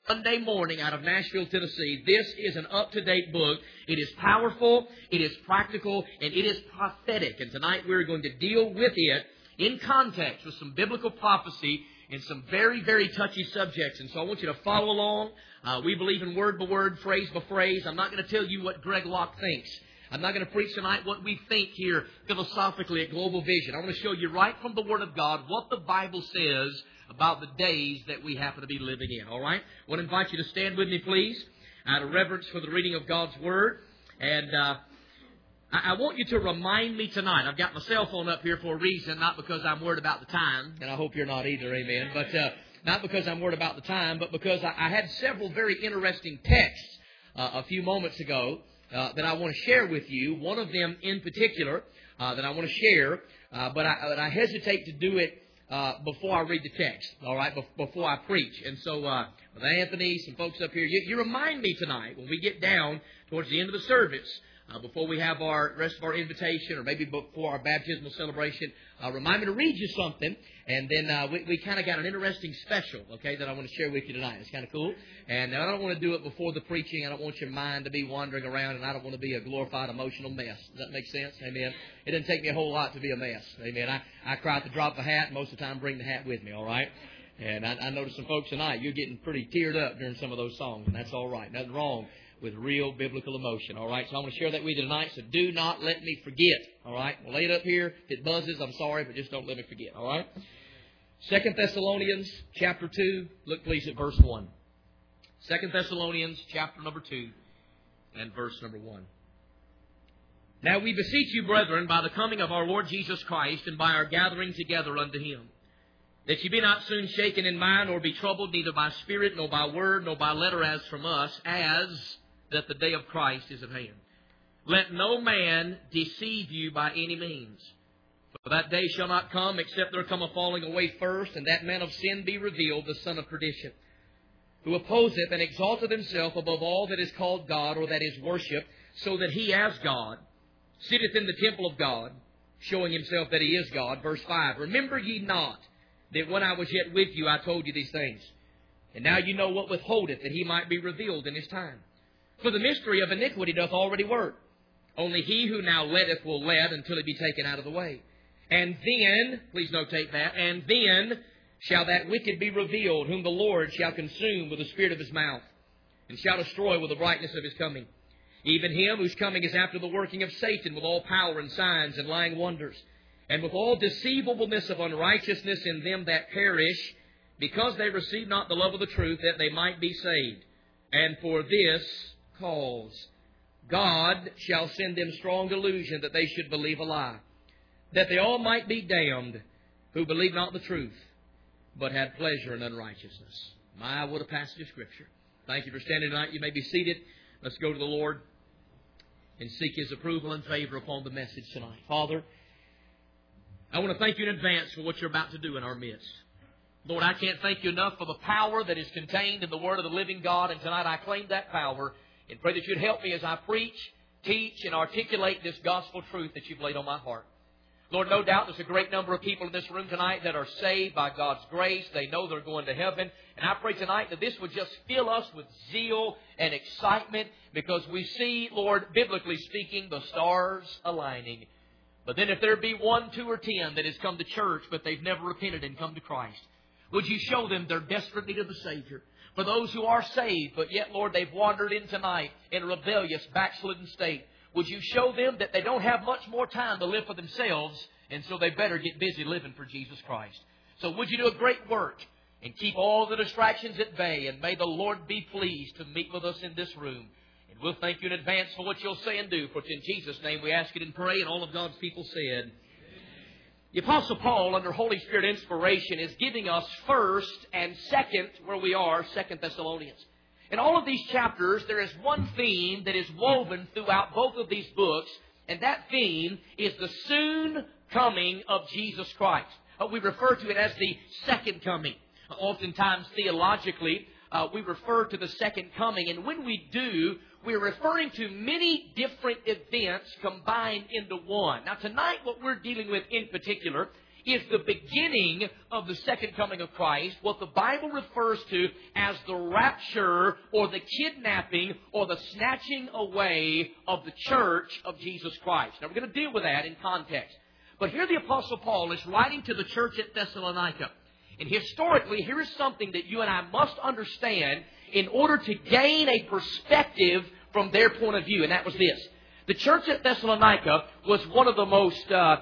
Sunday morning out of Nashville, Tennessee. This is an up-to-date book. It is powerful, it is practical, and it is prophetic. And tonight we're going to deal with it in context with some biblical prophecy and some very, very touchy subjects. And so I want you to follow along. We believe in word by word, phrase by phrase. I'm not going to tell you what Greg Locke thinks. I'm not going to preach tonight what we think here philosophically at Global Vision. I want to show you right from the Word of God what the Bible says about the days that we happen to be living in. All right? I want to invite you to stand with me, please, out of reverence for the reading of God's Word. And I want you to remind me tonight. I've got my cell phone up here for a reason, not because I'm worried about the time, and I hope you're not either, amen. But not because I'm worried about the time, but because I had several very interesting texts a few moments ago that I want to share with you. One of them in particular that I want to share, but I hesitate to do it before I read the text, all right, before I preach. And so with Anthony, some folks up here, you remind me tonight when we get down towards the end of the service, before we have our rest of our invitation or maybe before our baptismal celebration, remind me to read you something. And then we kind of got an interesting special, okay, that I want to share with you tonight. It's kind of cool. And I don't want to do it before the preaching. I don't want your mind to be wandering around, and I don't want to be a glorified emotional mess. Does that make sense? Amen. It doesn't take me a whole lot to be a mess. Amen. I cry at the drop of a hat. Most of the time, bring the hat with me, all right? And I noticed some folks tonight, you're getting pretty teared up during some of those songs, and that's all right. Nothing wrong with real biblical emotion, all right? So I'm going to share that with you tonight, so do not let me forget, all right? We'll lay it up here. If it buzzes, I'm sorry, but just don't let me forget, all right? 2 Thessalonians chapter 2, look please at verse 1. 2 Thessalonians chapter number 2 and verse number 1. Now we beseech you, brethren, by the coming of our Lord Jesus Christ and by our gathering together unto Him, that ye be not soon shaken in mind, nor be troubled, neither by spirit, nor by word, nor by letter as from us, as that the day of Christ is at hand. Let no man deceive you by any means. For that day shall not come, except there come a falling away first, and that man of sin be revealed, the son of perdition, who opposeth and exalteth himself above all that is called God, or that is worshipped, so that he as God sitteth in the temple of God, showing himself that he is God. Verse 5, remember ye not that when I was yet with you, I told you these things. And now you know what withholdeth, that he might be revealed in his time. For the mystery of iniquity doth already work. Only he who now letteth will let until it be taken out of the way. And then, please notate that, and then shall that wicked be revealed, whom the Lord shall consume with the spirit of his mouth, and shall destroy with the brightness of his coming. Even him whose coming is after the working of Satan, with all power and signs and lying wonders, and with all deceivableness of unrighteousness in them that perish, because they receive not the love of the truth, that they might be saved. And for this cause God shall send them strong delusion, that they should believe a lie, that they all might be damned, who believe not the truth, but had pleasure in unrighteousness. My, what a passage of Scripture. Thank you for standing tonight. You may be seated. Let's go to the Lord and seek His approval and favor upon the message tonight. Father, I want to thank you in advance for what you're about to do in our midst. Lord, I can't thank you enough for the power that is contained in the Word of the living God, and tonight I claim that power and pray that you'd help me as I preach, teach, and articulate this gospel truth that you've laid on my heart. Lord, no doubt there's a great number of people in this room tonight that are saved by God's grace. They know they're going to heaven. And I pray tonight that this would just fill us with zeal and excitement, because we see, Lord, biblically speaking, the stars aligning. But then if there be 1, 2, or 10 that has come to church, but they've never repented and come to Christ, would you show them their desperate need of the Savior? For those who are saved, but yet, Lord, they've wandered in tonight in a rebellious, backslidden state, would you show them that they don't have much more time to live for themselves, and so they better get busy living for Jesus Christ? So would you do a great work and keep all the distractions at bay, and may the Lord be pleased to meet with us in this room. And we'll thank you in advance for what you'll say and do, for it's in Jesus' name we ask it and pray, and all of God's people said. The Apostle Paul, under Holy Spirit inspiration, is giving us first and second, where we are, 2 Thessalonians. In all of these chapters, there is one theme that is woven throughout both of these books, and that theme is the soon coming of Jesus Christ. We refer to it as the second coming. Oftentimes, theologically, we refer to the second coming, and when we do, we're referring to many different events combined into one. Now, tonight, what we're dealing with in particular is the beginning of the second coming of Christ, what the Bible refers to as the rapture or the kidnapping or the snatching away of the church of Jesus Christ. Now, we're going to deal with that in context. But here the Apostle Paul is writing to the church at Thessalonica. And historically, here is something that you and I must understand in order to gain a perspective from their point of view. And that was this. The church at Thessalonica was one of the most,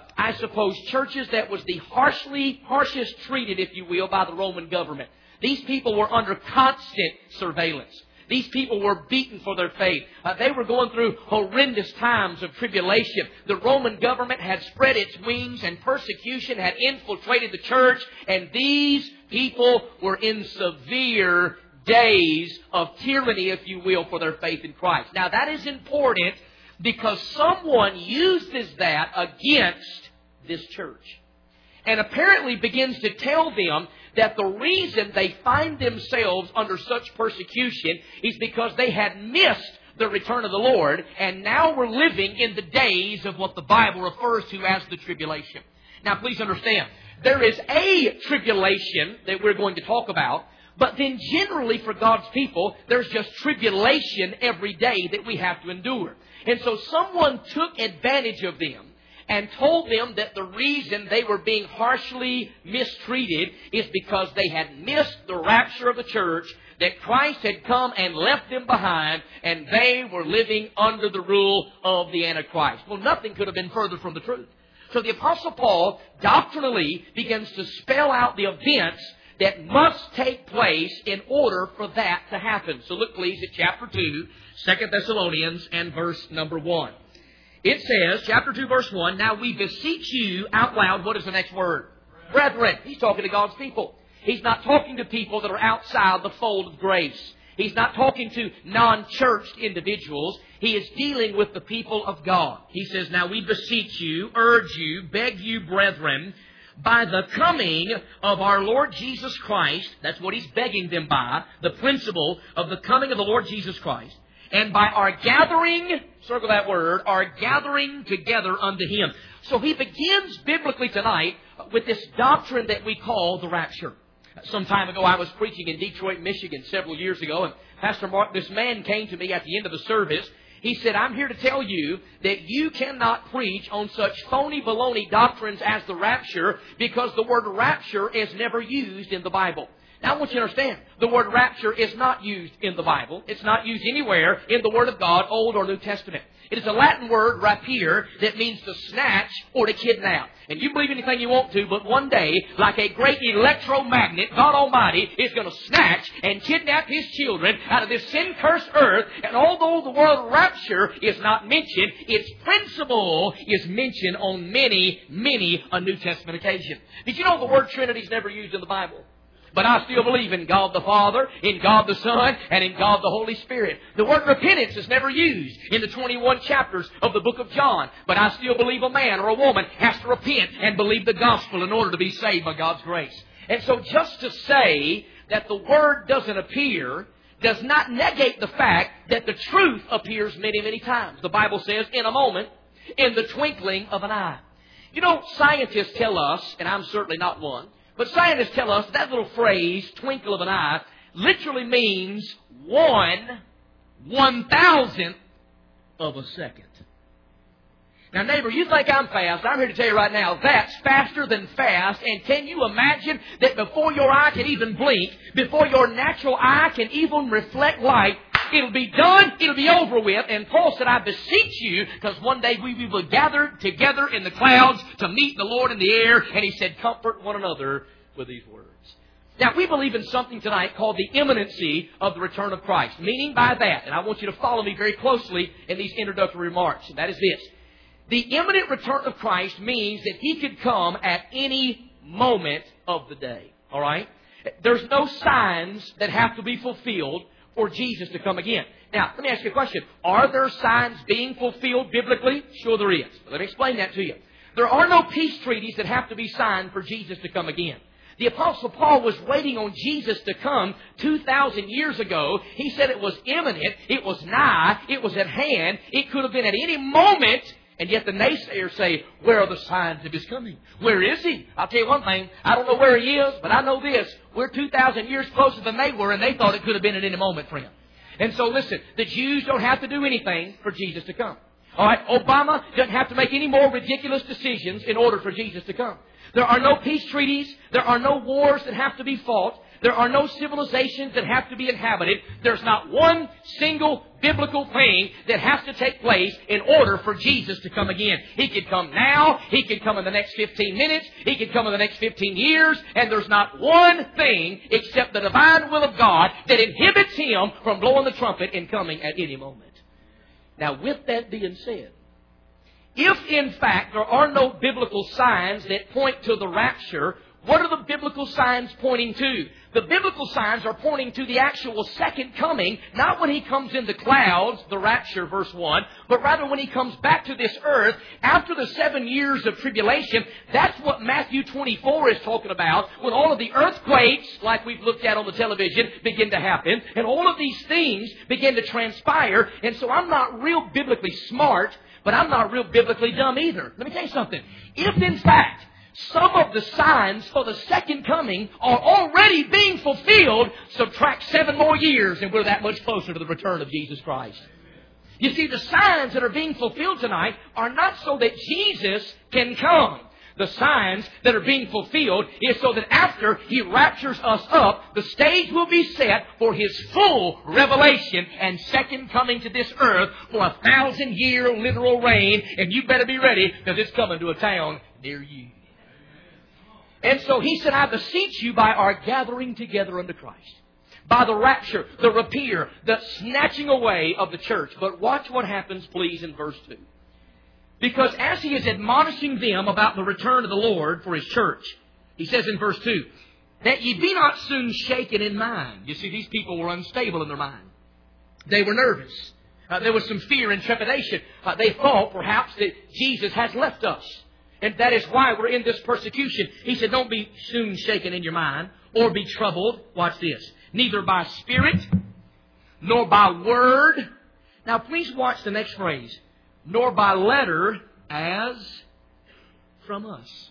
churches that was the harshest treated, if you will, by the Roman government. These people were under constant surveillance. These people were beaten for their faith. They were going through horrendous times of tribulation. The Roman government had spread its wings and persecution had infiltrated the church. And these people were in severe days of tyranny, if you will, for their faith in Christ. Now that is important because someone uses that against this church. And apparently begins to tell them that the reason they find themselves under such persecution is because they had missed the return of the Lord, and now we're living in the days of what the Bible refers to as the tribulation. Now please understand, there is a tribulation that we're going to talk about, but then generally for God's people, there's just tribulation every day that we have to endure. And so someone took advantage of them and told them that the reason they were being harshly mistreated is because they had missed the rapture of the church, that Christ had come and left them behind, and they were living under the rule of the Antichrist. Well, nothing could have been further from the truth. So the Apostle Paul doctrinally begins to spell out the events that must take place in order for that to happen. So look please at chapter 2, 2 Thessalonians, and verse number 1. It says, chapter 2, verse 1, now we beseech you out loud. What is the next word? Brethren. He's talking to God's people. He's not talking to people that are outside the fold of grace. He's not talking to non-churched individuals. He is dealing with the people of God. He says, now we beseech you, urge you, beg you, brethren, by the coming of our Lord Jesus Christ, that's what he's begging them by, the principle of the coming of the Lord Jesus Christ, and by our gathering, circle that word, our gathering together unto Him. So he begins biblically tonight with this doctrine that we call the rapture. Some time ago I was preaching in Detroit, Michigan several years ago, and Pastor Mark, this man came to me at the end of the service. He said, I'm here to tell you that you cannot preach on such phony baloney doctrines as the rapture because the word rapture is never used in the Bible. Now I want you to understand, the word rapture is not used in the Bible. It's not used anywhere in the Word of God, Old or New Testament. It is a Latin word, rapere, that means to snatch or to kidnap. And you believe anything you want to, but one day, like a great electromagnet, God Almighty is going to snatch and kidnap His children out of this sin-cursed earth. And although the word rapture is not mentioned, its principle is mentioned on many a New Testament occasion. Did you know the word Trinity is never used in the Bible? But I still believe in God the Father, in God the Son, and in God the Holy Spirit. The word repentance is never used in the 21 chapters of the book of John. But I still believe a man or a woman has to repent and believe the gospel in order to be saved by God's grace. And so just to say that the word doesn't appear does not negate the fact that the truth appears many times. The Bible says, in a moment, in the twinkling of an eye. You know, scientists tell us, and I'm certainly not one, but scientists tell us that little phrase, twinkle of an eye, literally means 1/1000th of a second. Now, neighbor, you think I'm fast. I'm here to tell you right now, that's faster than fast. And can you imagine that before your eye can even blink, before your natural eye can even reflect light, it'll be done, it'll be over with. And Paul said, I beseech you, because one day we will gather together in the clouds to meet the Lord in the air. And he said, comfort one another with these words. Now, we believe in something tonight called the imminency of the return of Christ. Meaning by that, and I want you to follow me very closely in these introductory remarks, and that is this. The imminent return of Christ means that He could come at any moment of the day. All right? There's no signs that have to be fulfilled for Jesus to come again. Now, let me ask you a question. Are there signs being fulfilled biblically? Sure there is. Let me explain that to you. There are no peace treaties that have to be signed for Jesus to come again. The Apostle Paul was waiting on Jesus to come 2,000 years ago. He said it was imminent, it was nigh, it was at hand, it could have been at any moment. And yet the naysayers say, where are the signs of His coming? Where is He? I'll tell you one thing. I don't know where He is, but I know this. We're 2,000 years closer than they were, and they thought it could have been at any moment for Him. And so listen, the Jews don't have to do anything for Jesus to come. All right, Obama doesn't have to make any more ridiculous decisions in order for Jesus to come. There are no peace treaties. There are no wars that have to be fought. There are no civilizations that have to be inhabited. There's not one single biblical thing that has to take place in order for Jesus to come again. He could come now. He could come in the next 15 minutes. He could come in the next 15 years. And there's not one thing except the divine will of God that inhibits Him from blowing the trumpet and coming at any moment. Now, with that being said, if in fact there are no biblical signs that point to the rapture, what are the biblical signs pointing to? The biblical signs are pointing to the actual second coming, not when He comes in the clouds, the rapture, verse 1, but rather when He comes back to this earth after the 7 years of tribulation. That's what Matthew 24 is talking about, when all of the earthquakes, like we've looked at on the television, begin to happen, and all of these things begin to transpire. And so I'm not real biblically smart, but I'm not real biblically dumb either. Let me tell you something. If in fact some of the signs for the second coming are already being fulfilled, subtract 7 more years and we're that much closer to the return of Jesus Christ. You see, the signs that are being fulfilled tonight are not so that Jesus can come. The signs that are being fulfilled is so that after He raptures us up, the stage will be set for His full revelation and second coming to this earth for 1,000-year literal reign. And you better be ready, because it's coming to a town near you. And so He said, I beseech you by our gathering together unto Christ, by the rapture, the rapture, the snatching away of the church. But watch what happens, please, in verse 2. Because as He is admonishing them about the return of the Lord for His church, He says in verse 2, that ye be not soon shaken in mind. You see, these people were unstable in their mind. They were nervous. There was some fear and trepidation. They thought perhaps that Jesus has left us. And that is why we're in this persecution. He said, don't be soon shaken in your mind or be troubled. Watch this. Neither by spirit nor by word. Now please watch the next phrase. Nor by letter as from us.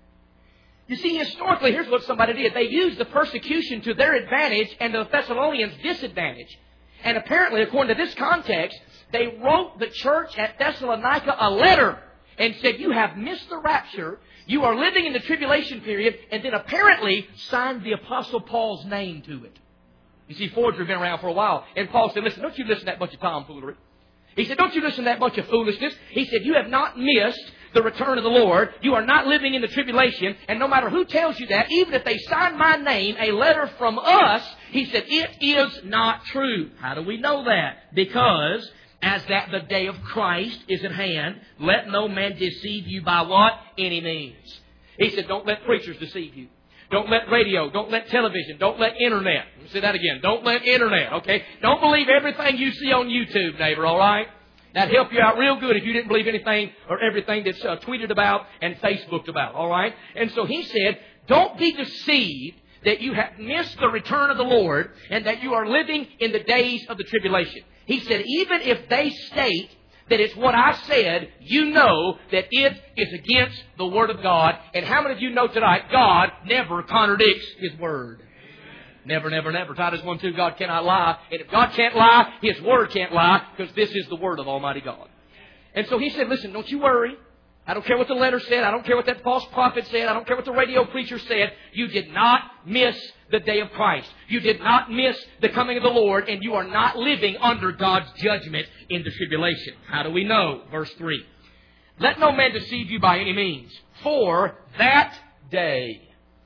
You see, historically, here's what somebody did. They used the persecution to their advantage and the Thessalonians' disadvantage. And apparently, according to this context, they wrote the church at Thessalonica a letter and said, you have missed the rapture, you are living in the tribulation period, and then apparently signed the Apostle Paul's name to it. You see, forgery has been around for a while. And Paul said, listen, don't you listen to that bunch of tomfoolery. He said, don't you listen to that bunch of foolishness. He said, you have not missed the return of the Lord. You are not living in the tribulation. And no matter who tells you that, even if they sign my name, a letter from us, he said, it is not true. How do we know that? Because as that the day of Christ is at hand, let no man deceive you by what? Any means. He said, don't let preachers deceive you. Don't let radio, don't let television, don't let internet. Let me say that again. Don't let internet, okay? Don't believe everything you see on YouTube, neighbor, all right? That'd help you out real good if you didn't believe anything or everything that's tweeted about and Facebooked about, all right? And so he said, don't be deceived that you have missed the return of the Lord and that you are living in the days of the tribulation. He said, even if they state that it's what I said, you know that it is against the Word of God. And how many of you know tonight, God never contradicts His Word? Never, never, never. Titus 1:2, God cannot lie. And if God can't lie, His Word can't lie, because this is the Word of Almighty God. And so he said, listen, don't you worry. I don't care what the letter said. I don't care what that false prophet said. I don't care what the radio preacher said. You did not miss the day of Christ. You did not miss the coming of the Lord, and you are not living under God's judgment in the tribulation. How do we know? Verse 3. Let no man deceive you by any means, for that day.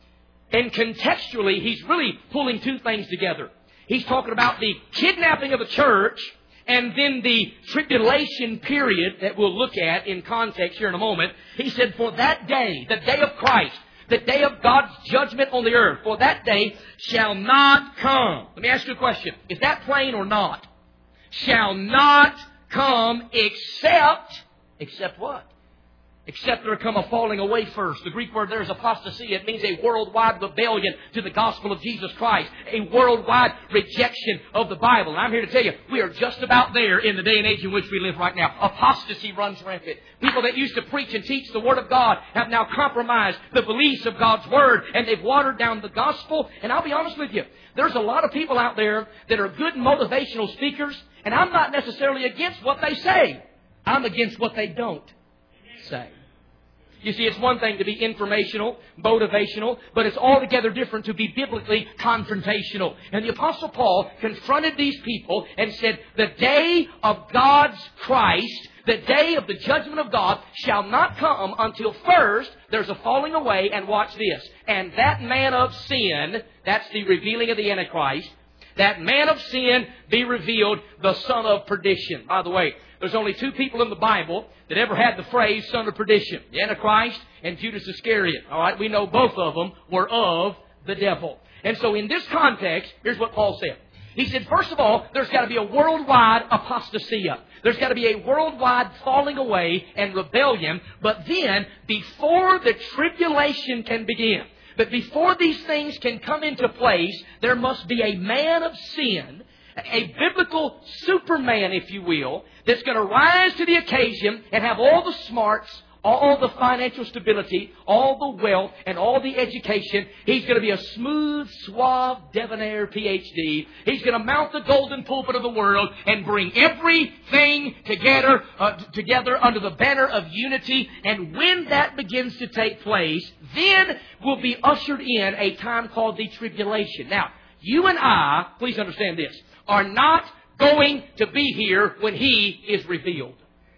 And contextually, he's really pulling two things together. He's talking about the kidnapping of the church and then the tribulation period that we'll look at in context here in a moment. He said, for that day, the day of Christ, the day of God's judgment on the earth, for that day shall not come. Let me ask you a question. Is that plain or not? Shall not come except what? Except there come a falling away first. The Greek word there is apostasy. It means a worldwide rebellion to the gospel of Jesus Christ. A worldwide rejection of the Bible. And I'm here to tell you, we are just about there in the day and age in which we live right now. Apostasy runs rampant. People that used to preach and teach the Word of God have now compromised the beliefs of God's Word, and they've watered down the gospel. And I'll be honest with you, there's a lot of people out there that are good motivational speakers, and I'm not necessarily against what they say. I'm against what they don't say. You see, it's one thing to be informational, motivational, but it's altogether different to be biblically confrontational. And the Apostle Paul confronted these people and said, the day of God's Christ, the day of the judgment of God, shall not come until first there's a falling away, and watch this, and that man of sin, that's the revealing of the Antichrist, that man of sin be revealed, the son of perdition. By the way, there's only two people in the Bible that ever had the phrase son of perdition. The Antichrist and Judas Iscariot. All right, we know both of them were of the devil. And so in this context, here's what Paul said. He said, first of all, there's got to be a worldwide apostasia. There's got to be a worldwide falling away and rebellion. But then, before the tribulation can begin, but before these things can come into place, there must be a man of sin, a biblical Superman, if you will, that's going to rise to the occasion and have all the smarts, all the financial stability, all the wealth, and all the education. He's going to be a smooth, suave, debonair PhD. He's going to mount the golden pulpit of the world and bring everything together under the banner of unity. And when that begins to take place, then will be ushered in a time called the tribulation. Now, you and I, please understand this, are not going to be here when He is revealed.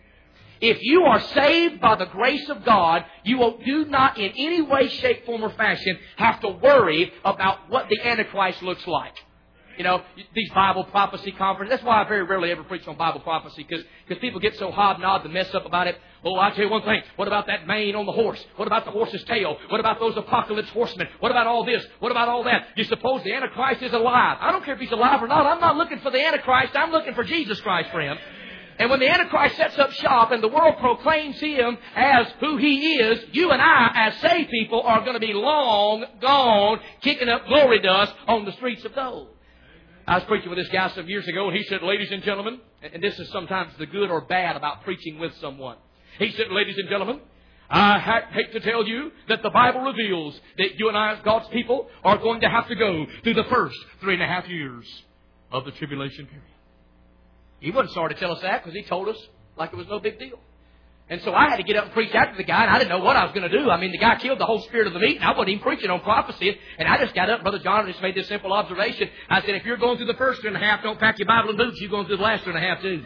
If you are saved by the grace of God, you do not in any way, shape, form, or fashion have to worry about what the Antichrist looks like. You know, these Bible prophecy conferences. That's why I very rarely ever preach on Bible prophecy, because people get so hobnobbed and mess up about it. Oh, I'll tell you one thing. What about that mane on the horse? What about the horse's tail? What about those apocalypse horsemen? What about all this? What about all that? You suppose the Antichrist is alive? I don't care if he's alive or not. I'm not looking for the Antichrist. I'm looking for Jesus Christ, friend. And when the Antichrist sets up shop and the world proclaims him as who he is, you and I, as saved people, are going to be long gone, kicking up glory dust on the streets of gold. I was preaching with this guy some years ago, and he said, ladies and gentlemen, and this is sometimes the good or bad about preaching with someone. He said, ladies and gentlemen, I hate to tell you that the Bible reveals that you and I, as God's people, are going to have to go through the first 3.5 years of the tribulation period. He wasn't sorry to tell us that, because he told us like it was no big deal. And so I had to get up and preach after the guy, and I didn't know what I was going to do. I mean, the guy killed the whole spirit of the meeting. I wasn't even preaching on prophecy. And I just got up, Brother John, and just made this simple observation. I said, if you're going through the first 3.5, don't pack your Bible and boots. You're going through the last 3.5 too.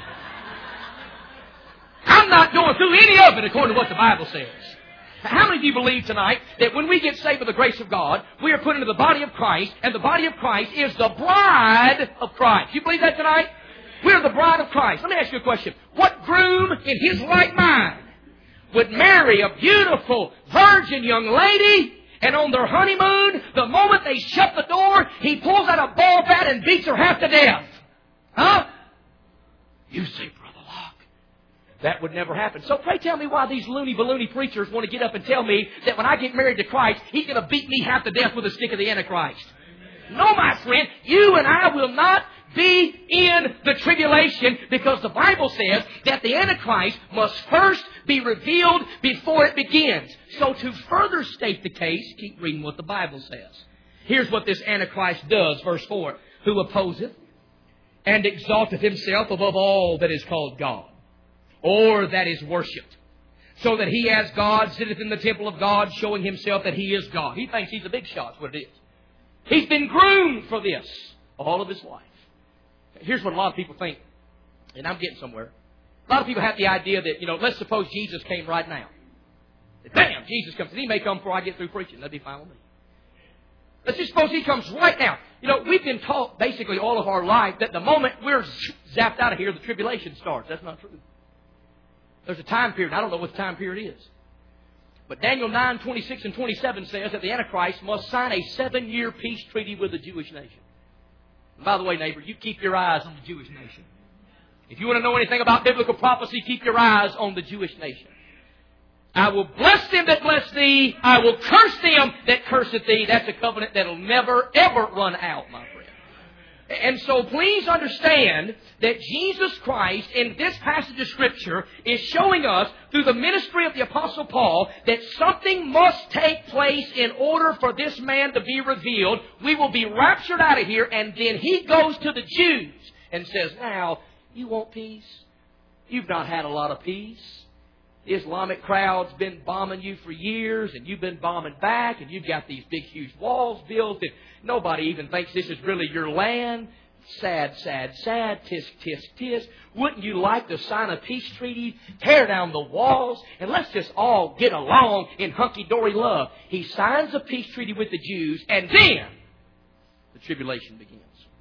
I'm not going through any of it according to what the Bible says. How many of you believe tonight that when we get saved by the grace of God, we are put into the body of Christ, and the body of Christ is the bride of Christ? You believe that tonight? We're the bride of Christ. Let me ask you a question. What groom in his right mind would marry a beautiful virgin young lady, and on their honeymoon, the moment they shut the door, he pulls out a ball bat and beats her half to death? Huh? You say, Brother Locke, that would never happen. So pray tell me why these loony-balloony preachers want to get up and tell me that when I get married to Christ, He's going to beat me half to death with a stick of the Antichrist. No, my friend, you and I will not be in the tribulation, because the Bible says that the Antichrist must first be revealed before it begins. So to further state the case, keep reading what the Bible says. Here's what this Antichrist does, verse 4. Who opposeth and exalteth himself above all that is called God, or that is worshipped, so that he as God sitteth in the temple of God, showing himself that he is God. He thinks he's a big shot, that's what it is. He's been groomed for this all of his life. Here's what a lot of people think, and I'm getting somewhere. A lot of people have the idea that, let's suppose Jesus came right now. Bam! Jesus comes, and He may come before I get through preaching. That'd be fine with me. Let's just suppose He comes right now. We've been taught basically all of our life that the moment we're zapped out of here, the tribulation starts. That's not true. There's a time period. I don't know what the time period is. But Daniel 9, 26 and 27 says that the Antichrist must sign a 7-year peace treaty with the Jewish nation. And by the way, neighbor, you keep your eyes on the Jewish nation. If you want to know anything about biblical prophecy, keep your eyes on the Jewish nation. I will bless them that bless thee. I will curse them that curseth thee. That's a covenant that'll never, ever run out, my friend. And so please understand that Jesus Christ in this passage of Scripture is showing us through the ministry of the Apostle Paul that something must take place in order for this man to be revealed. We will be raptured out of here, and then he goes to the Jews and says, now, you want peace? You've not had a lot of peace. The Islamic crowd's been bombing you for years, and you've been bombing back, and you've got these big, huge walls built, and nobody even thinks this is really your land. Sad, sad, sad. Tisk, tisk, tisk. Wouldn't you like to sign a peace treaty, tear down the walls, and let's just all get along in hunky-dory love? He signs a peace treaty with the Jews, and then the tribulation begins.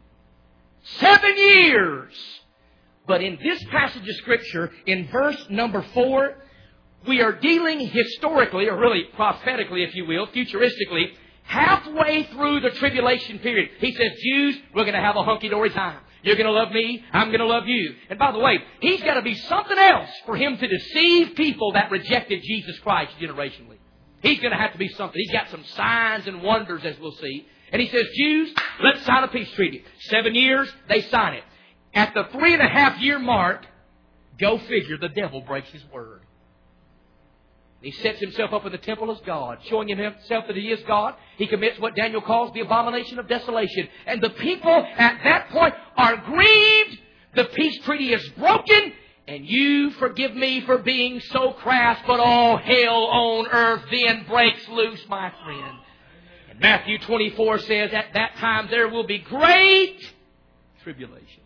7 years. But in this passage of Scripture, in verse number 4, we are dealing historically, or really prophetically, if you will, futuristically, halfway through the tribulation period. He says, Jews, we're going to have a hunky-dory time. You're going to love me. I'm going to love you. And by the way, he's got to be something else for him to deceive people that rejected Jesus Christ generationally. He's going to have to be something. He's got some signs and wonders, as we'll see. And he says, Jews, let's sign a peace treaty. 7 years, they sign it. At the 3.5-year mark, go figure, the devil breaks his word. He sets himself up in the temple as God, showing himself that he is God. He commits what Daniel calls the abomination of desolation. And the people at that point are grieved. The peace treaty is broken. And you forgive me for being so crass, but all hell on earth then breaks loose, my friend. And Matthew 24 says, at that time there will be great tribulation.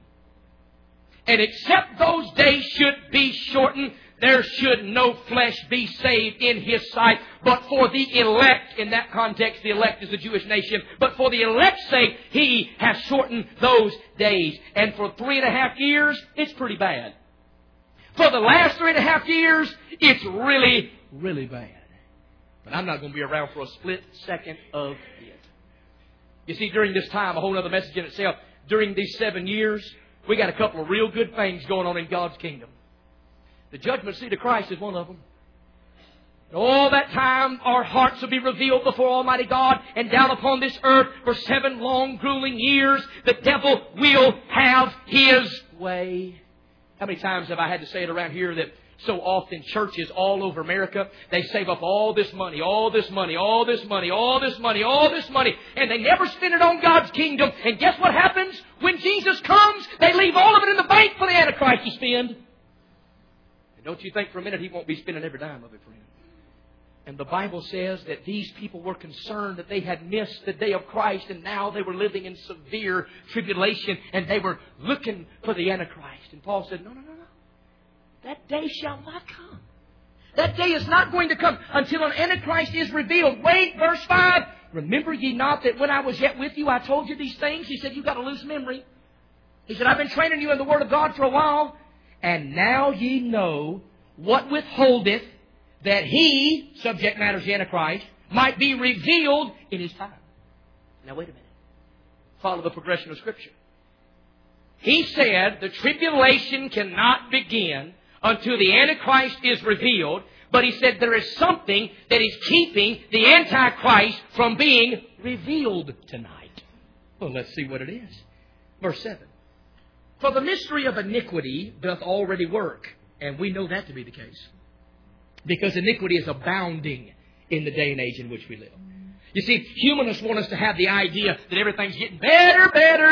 And except those days should be shortened, there should no flesh be saved in His sight, but for the elect. In that context, the elect is the Jewish nation. But for the elect's sake, He has shortened those days. And for 3.5 years, it's pretty bad. For the last 3.5 years, it's really, really bad. But I'm not going to be around for a split second of it. You see, during this time, a whole other message in itself, during these 7 years, we got a couple of real good things going on in God's kingdom. The judgment seat of Christ is one of them. And all that time, our hearts will be revealed before Almighty God, and down upon this earth for 7 long, grueling years, the devil will have his way. How many times have I had to say it around here that so often churches all over America, they save up all this money, all this money, all this money, all this money, all this money, and they never spend it on God's kingdom. And guess what happens? When Jesus comes, they leave all of it in the bank for the Antichrist to spend. And don't you think for a minute He won't be spending every dime of it, friend. And the Bible says that these people were concerned that they had missed the day of Christ, and now they were living in severe tribulation, and they were looking for the Antichrist. And Paul said, no. That day shall not come. That day is not going to come until an Antichrist is revealed. Wait, verse 5. Remember ye not that when I was yet with you, I told you these things? He said, you've got a loose memory. He said, I've been training you in the Word of God for a while. And now ye know what withholdeth that He, subject matter is the Antichrist, might be revealed in His time. Now wait a minute. Follow the progression of Scripture. He said the tribulation cannot begin until the Antichrist is revealed. But he said there is something that is keeping the Antichrist from being revealed tonight. Well, let's see what it is. Verse 7. For the mystery of iniquity doth already work. And we know that to be the case. Because iniquity is abounding in the day and age in which we live. You see, humanists want us to have the idea that everything's getting better.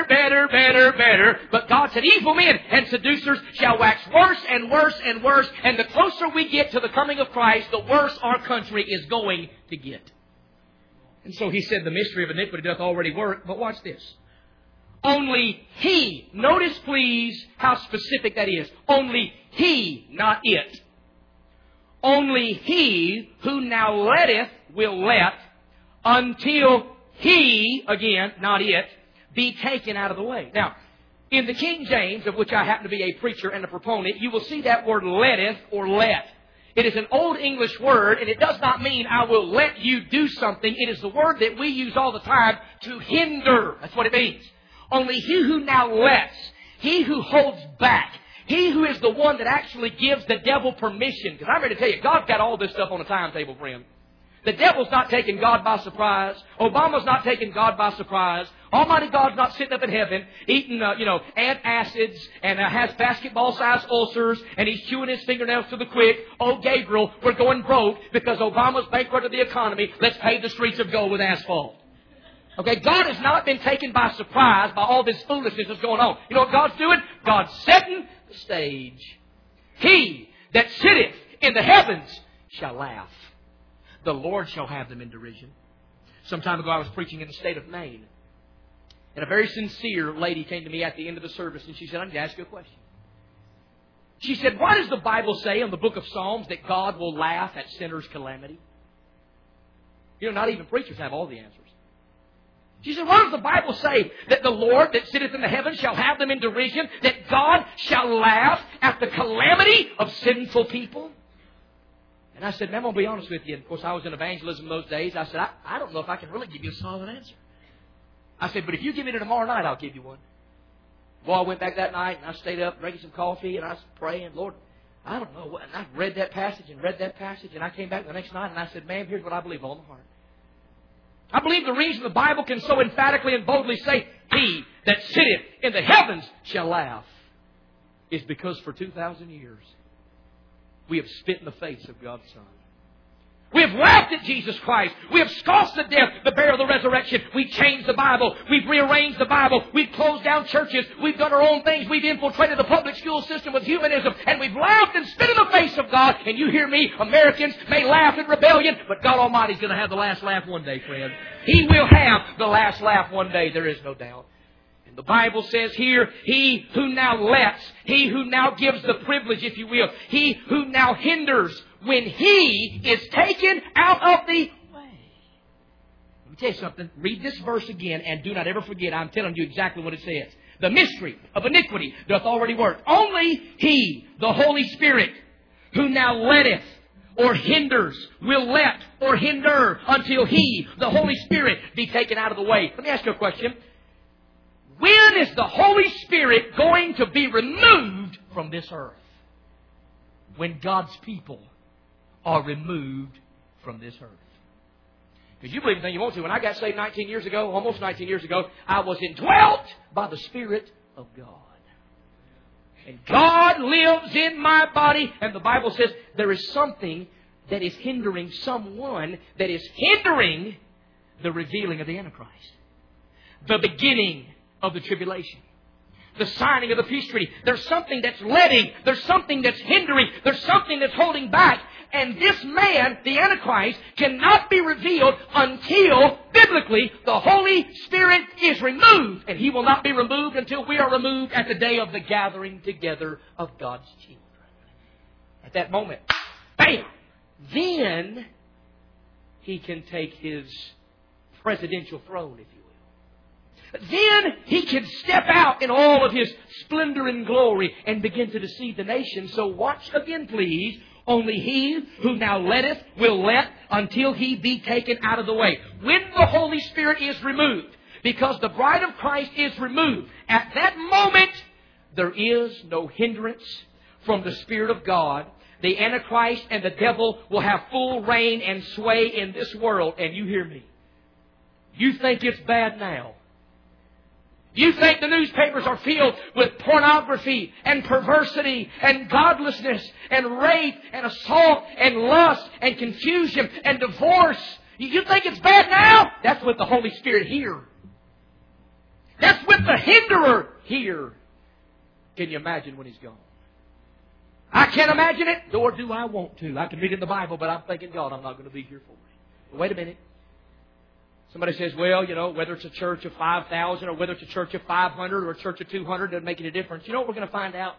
But God said, evil men and seducers shall wax worse and worse and worse. And the closer we get to the coming of Christ, the worse our country is going to get. And so He said the mystery of iniquity doth already work. But watch this. Only He, notice please how specific that is. Only He, not it. Only He who now letteth will let, until He, again, not it, be taken out of the way. Now, in the King James, of which I happen to be a preacher and a proponent, you will see that word letteth or let. It is an old English word, and it does not mean I will let you do something. It is the word that we use all the time to hinder. That's what it means. Only He who now lets, He who holds back, He who is the one that actually gives the devil permission. Because I'm ready to tell you, God's got all this stuff on a timetable, friend. The devil's not taking God by surprise. Obama's not taking God by surprise. Almighty God's not sitting up in heaven eating, antacids and has basketball-sized ulcers and he's chewing his fingernails to the quick. Oh, Gabriel, we're going broke because Obama's bankrupted the economy. Let's pave the streets of gold with asphalt. Okay, God has not been taken by surprise by all this foolishness that's going on. You know what God's doing? God's setting the stage. He that sitteth in the heavens shall laugh. The Lord shall have them in derision. Some time ago I was preaching in the state of Maine. And a very sincere lady came to me at the end of the service and she said, I need to ask you a question. She said, why does the Bible say in the book of Psalms that God will laugh at sinners' calamity? You know, not even preachers have all the answers. She said, why does the Bible say that the Lord that sitteth in the heavens shall have them in derision, that God shall laugh at the calamity of sinful people? And I said, ma'am, I'll be honest with you. Of course, I was in evangelism those days. I said, I don't know if I can really give you a solid answer. I said, but if you give me to tomorrow night, I'll give you one. Well, I went back that night and I stayed up drinking some coffee and I was praying, Lord, I don't know. And I read that passage and I came back the next night and I said, ma'am, here's what I believe all in my heart. I believe the reason the Bible can so emphatically and boldly say, He that sitteth in the heavens shall laugh, is because for 2,000 years we have spit in the face of God's Son. We have laughed at Jesus Christ. We have scoffed the death, the burial, the resurrection. We've changed the Bible. We've rearranged the Bible. We've closed down churches. We've done our own things. We've infiltrated the public school system with humanism. And we've laughed and spit in the face of God. And you hear me, Americans may laugh in rebellion, but God Almighty is going to have the last laugh one day, friend. He will have the last laugh one day. There is no doubt. The Bible says here, He who now lets, He who now gives the privilege, if you will, He who now hinders when He is taken out of the way. Let me tell you something. Read this verse again and do not ever forget. I'm telling you exactly what it says. The mystery of iniquity doth already work. Only He, the Holy Spirit, who now letteth or hinders, will let or hinder until He, the Holy Spirit, be taken out of the way. Let me ask you a question. When is the Holy Spirit going to be removed from this earth? When God's people are removed from this earth. Because you believe anything you want to. When I got saved 19 years ago, almost 19 years ago, I was indwelt by the Spirit of God. And God lives in my body. And the Bible says there is something that is hindering someone that is hindering the revealing of the Antichrist. The beginning of the tribulation. The signing of the peace treaty. There's something that's letting. There's something that's hindering. There's something that's holding back. And this man, the Antichrist, cannot be revealed until, biblically, the Holy Spirit is removed. And He will not be removed until we are removed at the day of the gathering together of God's children. At that moment, bam! Then He can take His presidential throne, if you will. Then He can step out in all of His splendor and glory and begin to deceive the nation. So watch again, please. Only He who now letteth will let until He be taken out of the way. When the Holy Spirit is removed, because the bride of Christ is removed, at that moment there is no hindrance from the Spirit of God. The Antichrist and the devil will have full reign and sway in this world. And you hear me. You think it's bad now. You think the newspapers are filled with pornography and perversity and godlessness and rape and assault and lust and confusion and divorce. You think it's bad now? That's with the Holy Spirit here. That's with the hinderer here. Can you imagine when He's gone? I can't imagine it, nor do I want to. I can read in the Bible, but I'm thinking, God, I'm not going to be here for it. But wait a minute. Somebody says, well, whether it's a church of 5,000 or whether it's a church of 500 or a church of 200, doesn't make any difference. You know what we're going to find out?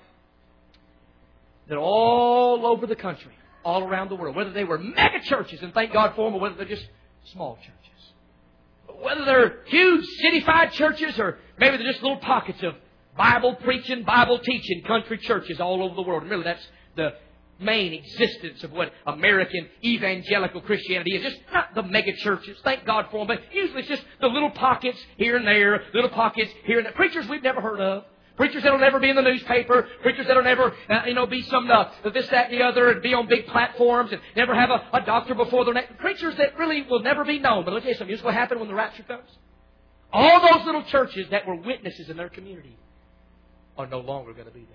That all over the country, all around the world, whether they were mega churches, and thank God for them, or whether they're just small churches, whether they're huge city-fied churches or maybe they're just little pockets of Bible preaching, Bible teaching country churches all over the world. And really, that's the main existence of what American evangelical Christianity is. Just not the mega churches, thank God for them, but usually it's just the little pockets here and there, little pockets here and there. Preachers we've never heard of, Preachers that'll never be in the newspaper. Preachers that'll never, be some this, that, and the other, and be on big platforms, and never have a doctor before their neck. Preachers that really will never be known. But let me tell you something. Here's what happened when the rapture comes. All those little churches that were witnesses in their community are no longer going to be there.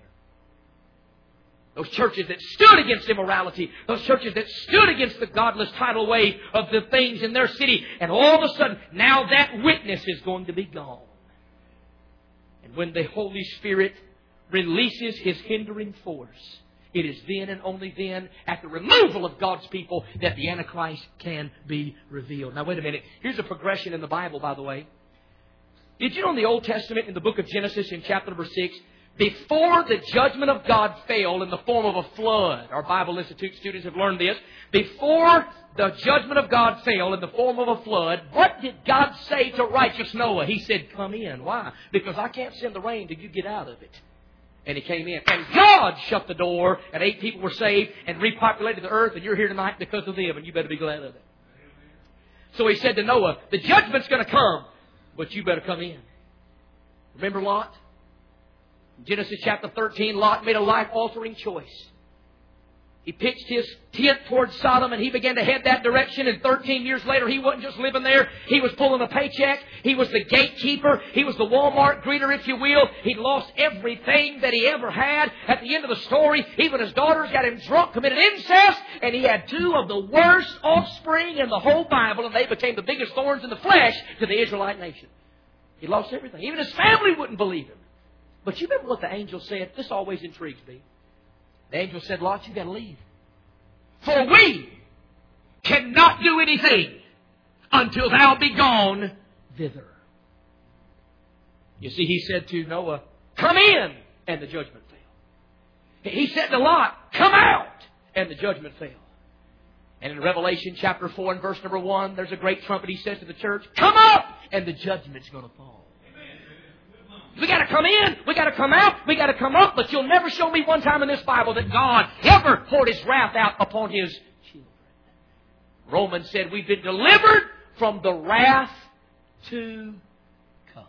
Those churches that stood against immorality, those churches that stood against the godless tidal wave of the things in their city, and all of a sudden, now that witness is going to be gone. And when the Holy Spirit releases His hindering force, it is then and only then, at the removal of God's people, that the Antichrist can be revealed. Now wait a minute. Here's a progression in the Bible, by the way. Did you know in the Old Testament, in the book of Genesis, in chapter number 6, before the judgment of God fell in the form of a flood, our Bible Institute students have learned this, before the judgment of God fell in the form of a flood, what did God say to righteous Noah? He said, come in. Why? Because I can't send the rain till you get out of it. And he came in. And God shut the door, and 8 people were saved and repopulated the earth, and you're here tonight because of them, and you better be glad of it. So He said to Noah, the judgment's going to come, but you better come in. Remember Lot? Genesis chapter 13, Lot made a life-altering choice. He pitched his tent towards Sodom and he began to head that direction. And 13 years later, he wasn't just living there. He was pulling a paycheck. He was the gatekeeper. He was the Walmart greeter, if you will. He'd lost everything that he ever had. At the end of the story, even his daughters got him drunk, committed incest, and he had 2 of the worst offspring in the whole Bible, and they became the biggest thorns in the flesh to the Israelite nation. He lost everything. Even his family wouldn't believe him. But you remember what the angel said? This always intrigues me. The angel said, Lot, you got to leave. For we cannot do anything until thou be gone thither. You see, he said to Noah, come in, and the judgment fell. He said to Lot, come out, and the judgment fell. And in Revelation chapter 4 and verse number 1, there's a great trumpet. He says to the church, come up, and the judgment's going to fall. We got to come in. We got to come out. We got to come up. But you'll never show me one time in this Bible that God ever poured His wrath out upon His children. Romans said we've been delivered from the wrath to come.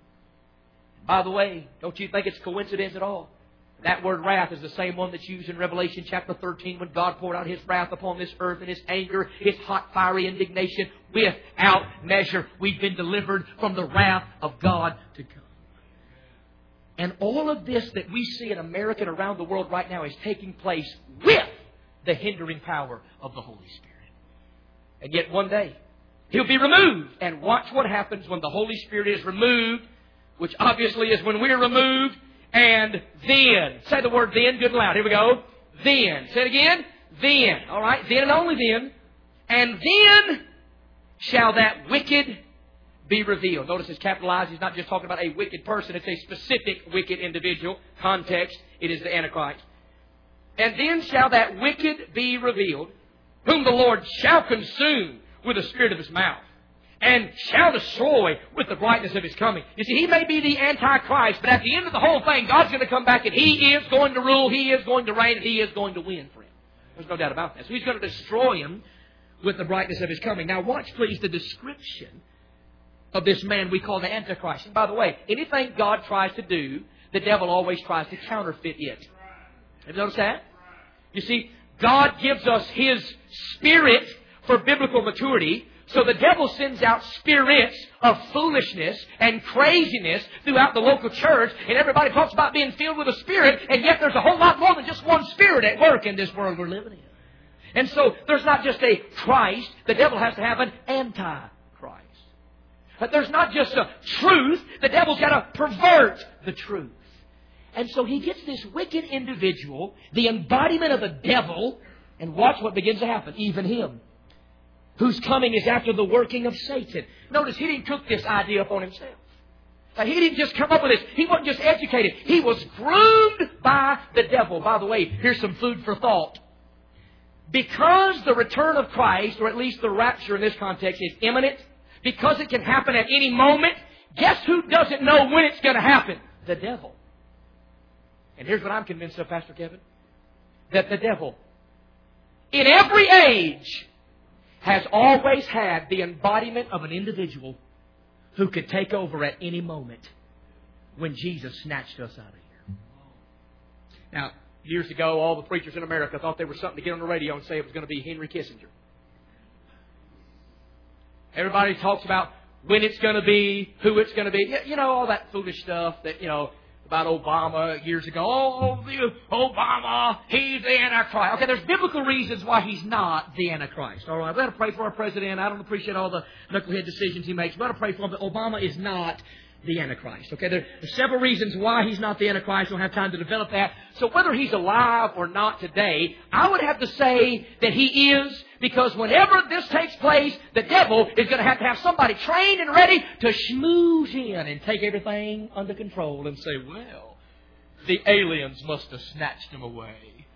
By the way, don't you think it's coincidence at all? That word wrath is the same one that's used in Revelation chapter 13 when God poured out His wrath upon this earth and His anger, His hot, fiery indignation without measure. We've been delivered from the wrath of God to come. And all of this that we see in America and around the world right now is taking place with the hindering power of the Holy Spirit. And yet one day, He'll be removed. And watch what happens when the Holy Spirit is removed, which obviously is when we're removed. And then, say the word then good and loud. Here we go. Then. Say it again. Then. All right. Then and only then. And then shall that wicked be revealed. Notice it's capitalized. He's not just talking about a wicked person. It's a specific wicked individual. Context, it is the Antichrist. And then shall that wicked be revealed, whom the Lord shall consume with the spirit of His mouth, and shall destroy with the brightness of His coming. You see, He may be the Antichrist, but at the end of the whole thing, God's going to come back and He is going to rule, He is going to reign, and He is going to win for Him. There's no doubt about that. So He's going to destroy Him with the brightness of His coming. Now watch, please, the description of this man we call the Antichrist. And by the way, anything God tries to do, the devil always tries to counterfeit it. Have you noticed that? You see, God gives us His Spirit for biblical maturity, so the devil sends out spirits of foolishness and craziness throughout the local church, and everybody talks about being filled with the Spirit, and yet there's a whole lot more than just one Spirit at work in this world we're living in. And so there's not just a Christ, the devil has to have an Antichrist. But there's not just a truth, the devil's got to pervert the truth. And so he gets this wicked individual, the embodiment of the devil, and watch what begins to happen, even him, whose coming is after the working of Satan. Notice he didn't cook this idea upon himself. Now, he didn't just come up with this. He wasn't just educated. He was groomed by the devil. By the way, here's some food for thought. Because the return of Christ, or at least the rapture in this context, is imminent, because it can happen at any moment, guess who doesn't know when it's going to happen? The devil. And here's what I'm convinced of, Pastor Kevin. That the devil, in every age, has always had the embodiment of an individual who could take over at any moment. when Jesus snatched us out of here. Now, years ago, all the preachers in America thought there was something to get on the radio and say it was going to be Henry Kissinger. Everybody talks about when it's going to be, who it's going to be. You know, all that foolish stuff that, about Obama years ago. Oh, Obama, he's the Antichrist. Okay, there's biblical reasons why he's not the Antichrist. All right, we've got to pray for our president. I don't appreciate all the knucklehead decisions he makes. We've got to pray for him, but Obama is not the Antichrist. Okay, there's several reasons why he's not the Antichrist. We don't have time to develop that. So whether he's alive or not today, I would have to say that he is, because whenever this takes place, the devil is going to have somebody trained and ready to schmooze in and take everything under control and say, well, the aliens must have snatched him away.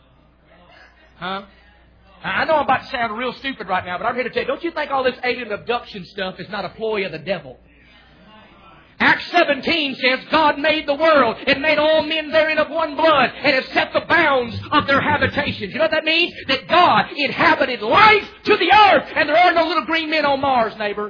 Huh? I know I'm about to sound real stupid right now, but I'm here to tell you, don't you think all this alien abduction stuff is not a ploy of the devil? Acts 17 says God made the world and made all men therein of one blood and has set the bounds of their habitations. You know what that means? That God inhabited life to the earth, and there are no little green men on Mars, neighbor.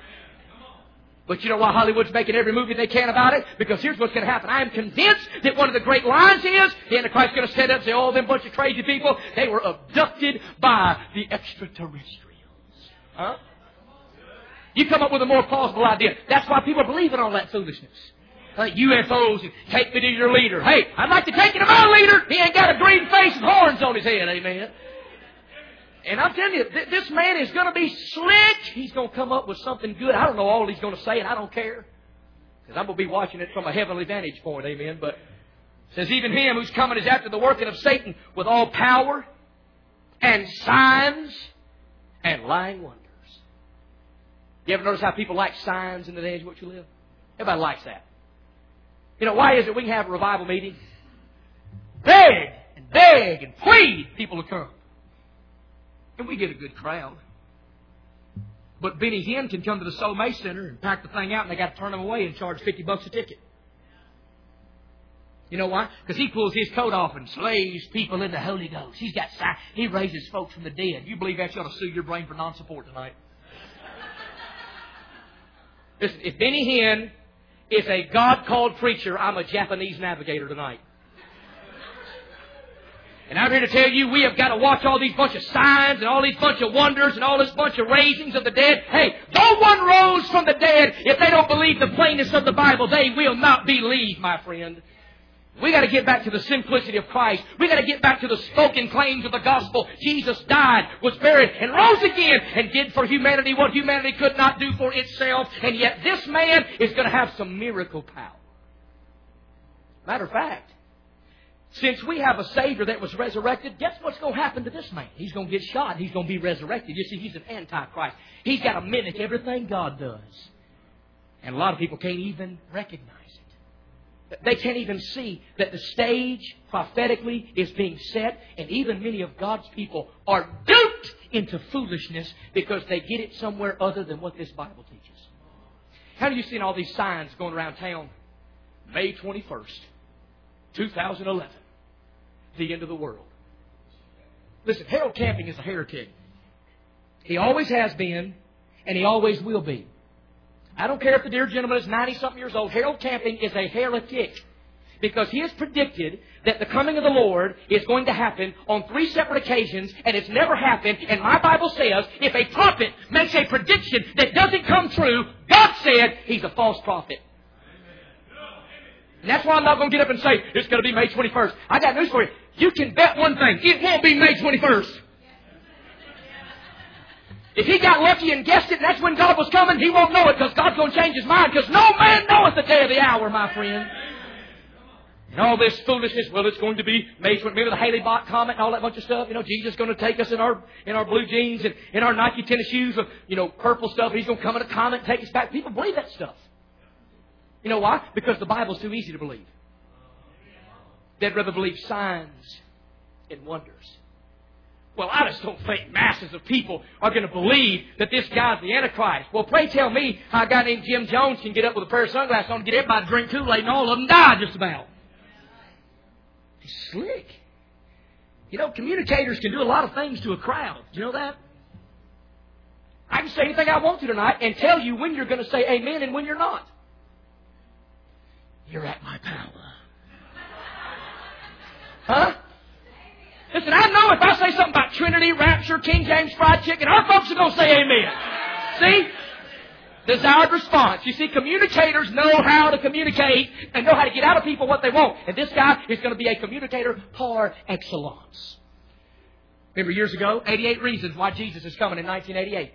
But you know why Hollywood's making every movie they can about it? Because here's what's going to happen. I am convinced that one of the great lies is the Antichrist is going to stand up and say, oh, them bunch of crazy people, they were abducted by the extraterrestrials. Huh? You come up with a more plausible idea. That's why people believe in all that foolishness. Like UFOs and take me to your leader. Hey, I'd like to take you to my leader. He ain't got a green face and horns on his head. Amen. And I'm telling you, this man is going to be slick. He's going to come up with something good. I don't know all he's going to say, and I don't care. Because I'm going to be watching it from a heavenly vantage point. Amen. But it says, even him who's coming is after the working of Satan with all power and signs and lying wonders. You ever notice how people like signs in the days in which we live? Everybody likes that. You know, why is it we can have a revival meeting? Beg and plead people to come. And we get a good crowd. But Benny Hinn can come to the Soul May Center and pack the thing out, and they got to turn them away and charge $50 a ticket. You know why? Because he pulls his coat off and slays people in the Holy Ghost. He raises folks from the dead. You believe that? You ought to sue your brain for non-support tonight. Listen, if Benny Hinn is a God-called preacher, I'm a Japanese navigator tonight. And I'm here to tell you, we have got to watch all these bunch of signs and all these bunch of wonders and all this bunch of raisings of the dead. Hey, no one rose from the dead. If they don't believe the plainness of the Bible, they will not believe, my friend. We got to get back to the simplicity of Christ. We got to get back to the spoken claims of the gospel. Jesus died, was buried, and rose again, and did for humanity what humanity could not do for itself. And yet this man is going to have some miracle power. Matter of fact, since we have a Savior that was resurrected, guess what's going to happen to this man? He's going to get shot. He's going to be resurrected. You see, he's an antichrist. He's got to mimic everything God does. And a lot of people can't even recognize it. They can't even see that the stage prophetically is being set, and even many of God's people are duped into foolishness because they get it somewhere other than what this Bible teaches. How do you see all these signs going around town? May 21st, 2011, the end of the world. Listen, Harold Camping is a heretic. He always has been, and he always will be. I don't care if the dear gentleman is 90-something years old. Harold Camping is a heretic because he has predicted that the coming of the Lord is going to happen on 3 separate occasions, and it's never happened. And my Bible says if a prophet makes a prediction that doesn't come true, God said he's a false prophet. And that's why I'm not going to get up and say it's going to be May 21st. I got news for you. You can bet one thing. It won't be May 21st. If he got lucky and guessed it, and that's when God was coming, he won't know it because God's going to change his mind, because no man knoweth the day or the hour, my friend. And all this foolishness, well, it's going to be May 20th. Remember the Haley Bott comet and all that bunch of stuff? You know, Jesus is going to take us in our blue jeans and in our Nike tennis shoes of, purple stuff. He's going to come in a comet and take us back. People believe that stuff. You know why? Because the Bible's too easy to believe. They'd rather believe signs and wonders. Well, I just don't think masses of people are going to believe that this guy's the Antichrist. Well, pray tell me how a guy named Jim Jones can get up with a pair of sunglasses on and get everybody to drink Kool-Aid and all of them die just about. He's slick. Communicators can do a lot of things to a crowd. Do you know that? I can say anything I want to tonight and tell you when you're going to say amen and when you're not. you're at my power. Huh? Listen, I know if I say something about Trinity, Rapture, King James Fried Chicken, our folks are going to say amen. See? Desired response. You see, communicators know how to communicate and know how to get out of people what they want. And this guy is going to be a communicator par excellence. Remember years ago, 88 Reasons Why Jesus is Coming in 1988.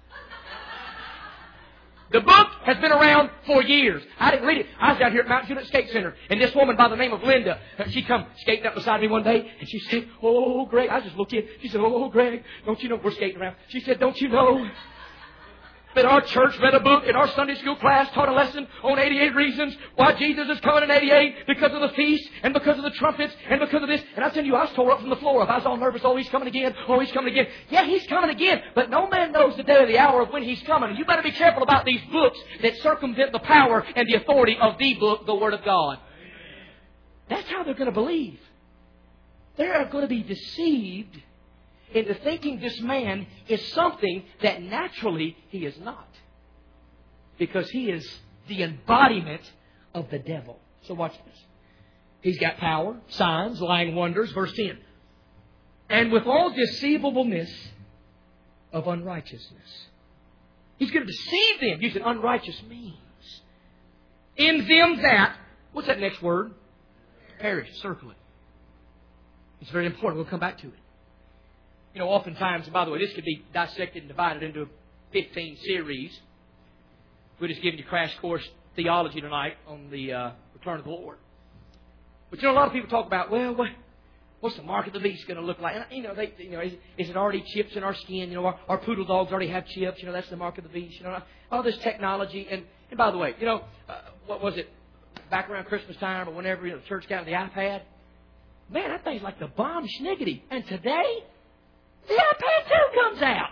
The book has been around for years. I didn't read it. I was down here at Mount Juliet Skate Center, and this woman by the name of Linda, she come skating up beside me one day, and she said, "Oh, Greg," I was just looking. She said, "Oh, Greg, don't you know," we're skating around. She said, "Don't you know that our church read a book and our Sunday school class taught a lesson on 88 reasons why Jesus is coming in 88 because of the feast and because of the trumpets and because of this?" And I tell you, I was tore up from the floor up. I was all nervous. "Oh, He's coming again. Oh, He's coming again." Yeah, He's coming again. But no man knows the day or the hour of when He's coming. And you better be careful about these books that circumvent the power and the authority of the book, the Word of God. That's how they're going to believe. They are going to be deceived into thinking this man is something that naturally he is not. Because he is the embodiment of the devil. So watch this. He's got power, signs, lying wonders. Verse 10. And with all deceivableness of unrighteousness. He's going to deceive them using unrighteous means. In them that, what's that next word? Perish. Circle it. It's very important. We'll come back to it. You know, oftentimes, and by the way, this could be dissected and divided into 15 series. We're just giving you crash course theology tonight on the return of the Lord. But you know, a lot of people talk about, well, what's the mark of the beast going to look like? And, is it already chips in our skin? You know, our poodle dogs already have chips. You know, that's the mark of the beast. You know, all this technology. And by the way, what was it? Back around Christmas time or whenever the church got the iPad. Man, that thing's like the bomb schniggity. And today, the iPad 2 comes out.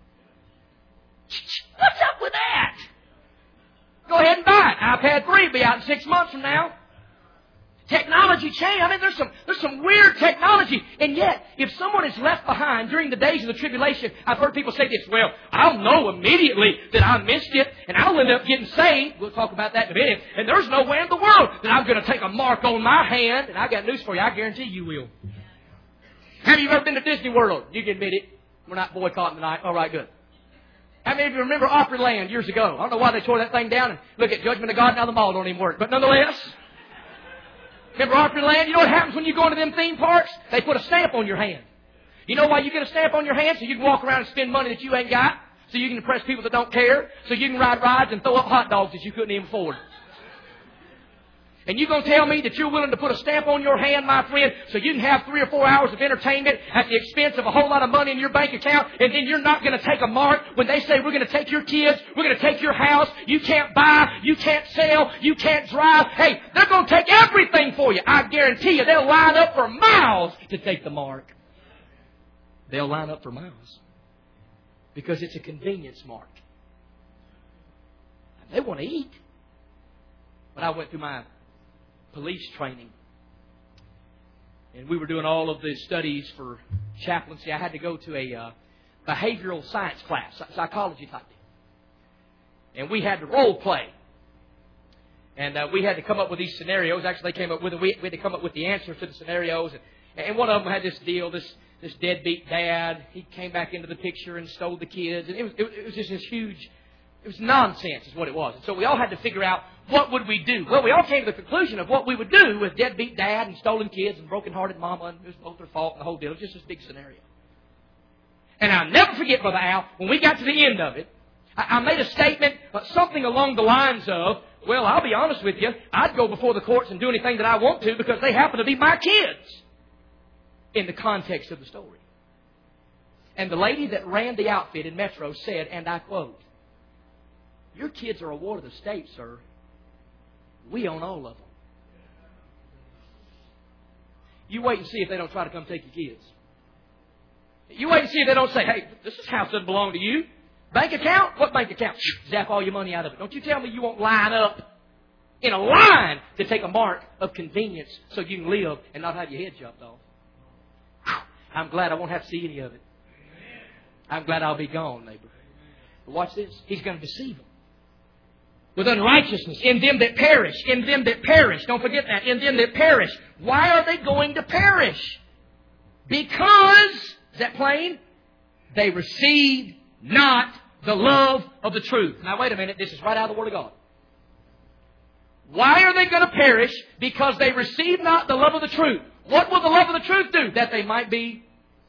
What's up with that? Go ahead and buy it. iPad 3 will be out in 6 months from now. Technology change. I mean, there's some weird technology. And yet, if someone is left behind during the days of the tribulation, I've heard people say this, well, I'll know immediately that I missed it, and I'll end up getting saved. We'll talk about that in a minute. And there's no way in the world that I'm going to take a mark on my hand. And I got news for you. I guarantee you will. Have you ever been to Disney World? You can admit it. We're not boycotting tonight. All right, good. How many of you remember Opryland years ago? I don't know why they tore that thing down. And look at Judgment of God. Now the mall don't even work. But nonetheless, remember Opryland? You know what happens when you go into them theme parks? They put a stamp on your hand. You know why you get a stamp on your hand? So you can walk around and spend money that you ain't got. So you can impress people that don't care. So you can ride rides and throw up hot dogs that you couldn't even afford. And you're going to tell me that you're willing to put a stamp on your hand, my friend, so you can have 3 or 4 hours of entertainment at the expense of a whole lot of money in your bank account, and then you're not going to take a mark when they say, we're going to take your kids, we're going to take your house, you can't buy, you can't sell, you can't drive. Hey, they're going to take everything for you. I guarantee you, they'll line up for miles to take the mark. They'll line up for miles. Because it's a convenience mark. They want to eat. But I went through my police training. And we were doing all of the studies for chaplaincy. I had to go to a behavioral science class, psychology type thing. And we had to role play. And we had to come up with these scenarios. Actually, they came up with we had to come up with the answers to the scenarios. And one of them had this deal, this deadbeat dad. He came back into the picture and stole the kids. And it was just this huge, it was nonsense is what it was. And so we all had to figure out, what would we do? Well, we all came to the conclusion of what we would do with deadbeat dad and stolen kids and broken-hearted mama, and it was both their fault and the whole deal. It was just this big scenario. And I'll never forget, Brother Al, when we got to the end of it, I made a statement, something along the lines of, well, I'll be honest with you, I'd go before the courts and do anything that I want to because they happen to be my kids in the context of the story. And the lady that ran the outfit in Metro said, and I quote, "Your kids are a ward of the state, sir. We own all of them." You wait and see if they don't try to come take your kids. You wait and see if they don't say, "Hey, this house doesn't belong to you. Bank account? What bank account?" Zap all your money out of it. Don't you tell me you won't line up in a line to take a mark of convenience so you can live and not have your head chopped off. I'm glad I won't have to see any of it. I'm glad I'll be gone, neighbor. But watch this. He's going to deceive them. with unrighteousness, in them that perish, in them that perish. Don't forget that, in them that perish. Why are they going to perish? Because, is that plain? They received not the love of the truth. Now wait a minute, this is right out of the Word of God. Why are they going to perish? Because they received not the love of the truth. What will the love of the truth do? That they might be...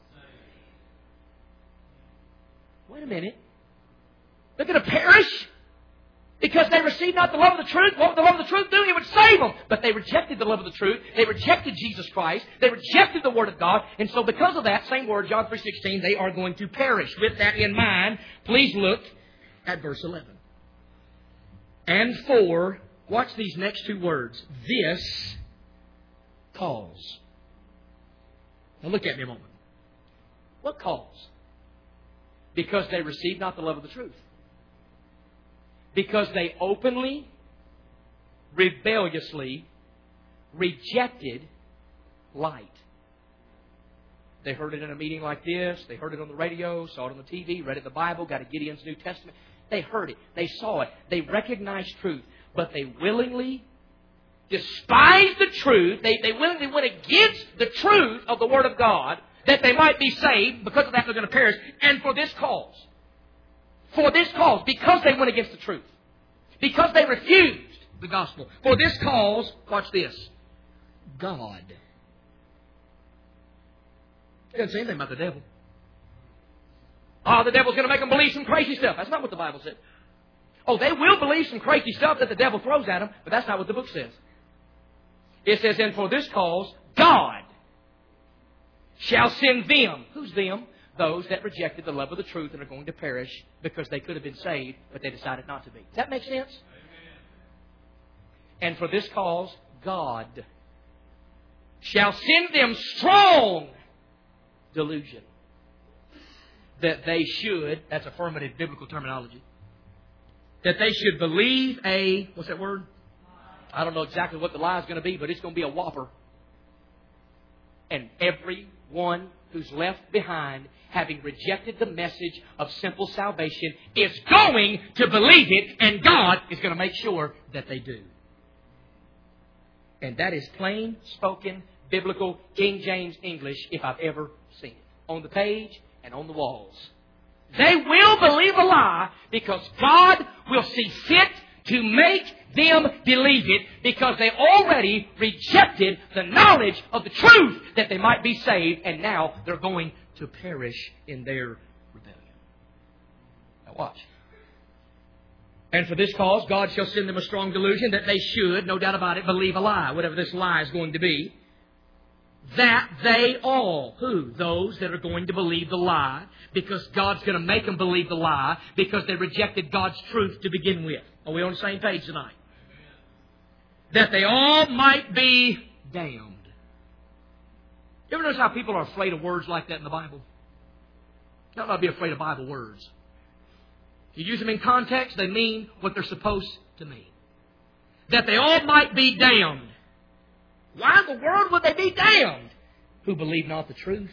Wait a minute. They're going to perish because they received not the love of the truth. What would the love of the truth do? It would save them. But they rejected the love of the truth. They rejected Jesus Christ. They rejected the Word of God. And so because of that, same word, John 3:16, they are going to perish. With that in mind, please look at verse 11. And for, watch these next two words, this cause. Now look at me a moment. What cause? Because they received not the love of the truth. Because they openly, rebelliously rejected light. They heard it in a meeting like this. They heard it on the radio, saw it on the TV, read it in the Bible, got a Gideon's New Testament. They heard it. They saw it. They recognized truth. But they willingly despised the truth. They willingly went against the truth of the Word of God that they might be saved. Because of that, they're going to perish. And for this cause. For this cause. Because they went against the truth. Because they refused the gospel. For this cause, watch this. God. It doesn't say anything about the devil. Oh, the devil's going to make them believe some crazy stuff. That's not what the Bible said. Oh, they will believe some crazy stuff that the devil throws at them, but that's not what the book says. It says, and for this cause, God shall send them. Who's them? Those that rejected the love of the truth and are going to perish because they could have been saved, but they decided not to be. Does that make sense? Amen. And for this cause, God shall send them strong delusion that they should, that's affirmative biblical terminology, that they should believe a, what's that word? I don't know exactly what the lie is going to be, but it's going to be a whopper. And everyone who's left behind, having rejected the message of simple salvation, is going to believe it, and God is going to make sure that they do. And that is plain spoken, biblical, King James English, if I've ever seen it. On the page and on the walls. They will believe a lie because God will see fit to make them believe it because they already rejected the knowledge of the truth that they might be saved, and now they're going to perish in their rebellion. Now watch. And for this cause, God shall send them a strong delusion that they should, no doubt about it, believe a lie, whatever this lie is going to be. That they all, who? Those that are going to believe the lie, because God's going to make them believe the lie, because they rejected God's truth to begin with. Are we on the same page tonight? That they all might be damned. You ever notice how people are afraid of words like that in the Bible? You ought not be afraid of Bible words. You use them in context, they mean what they're supposed to mean. That they all might be damned. Why in the world would they be damned? Who believe not the truth.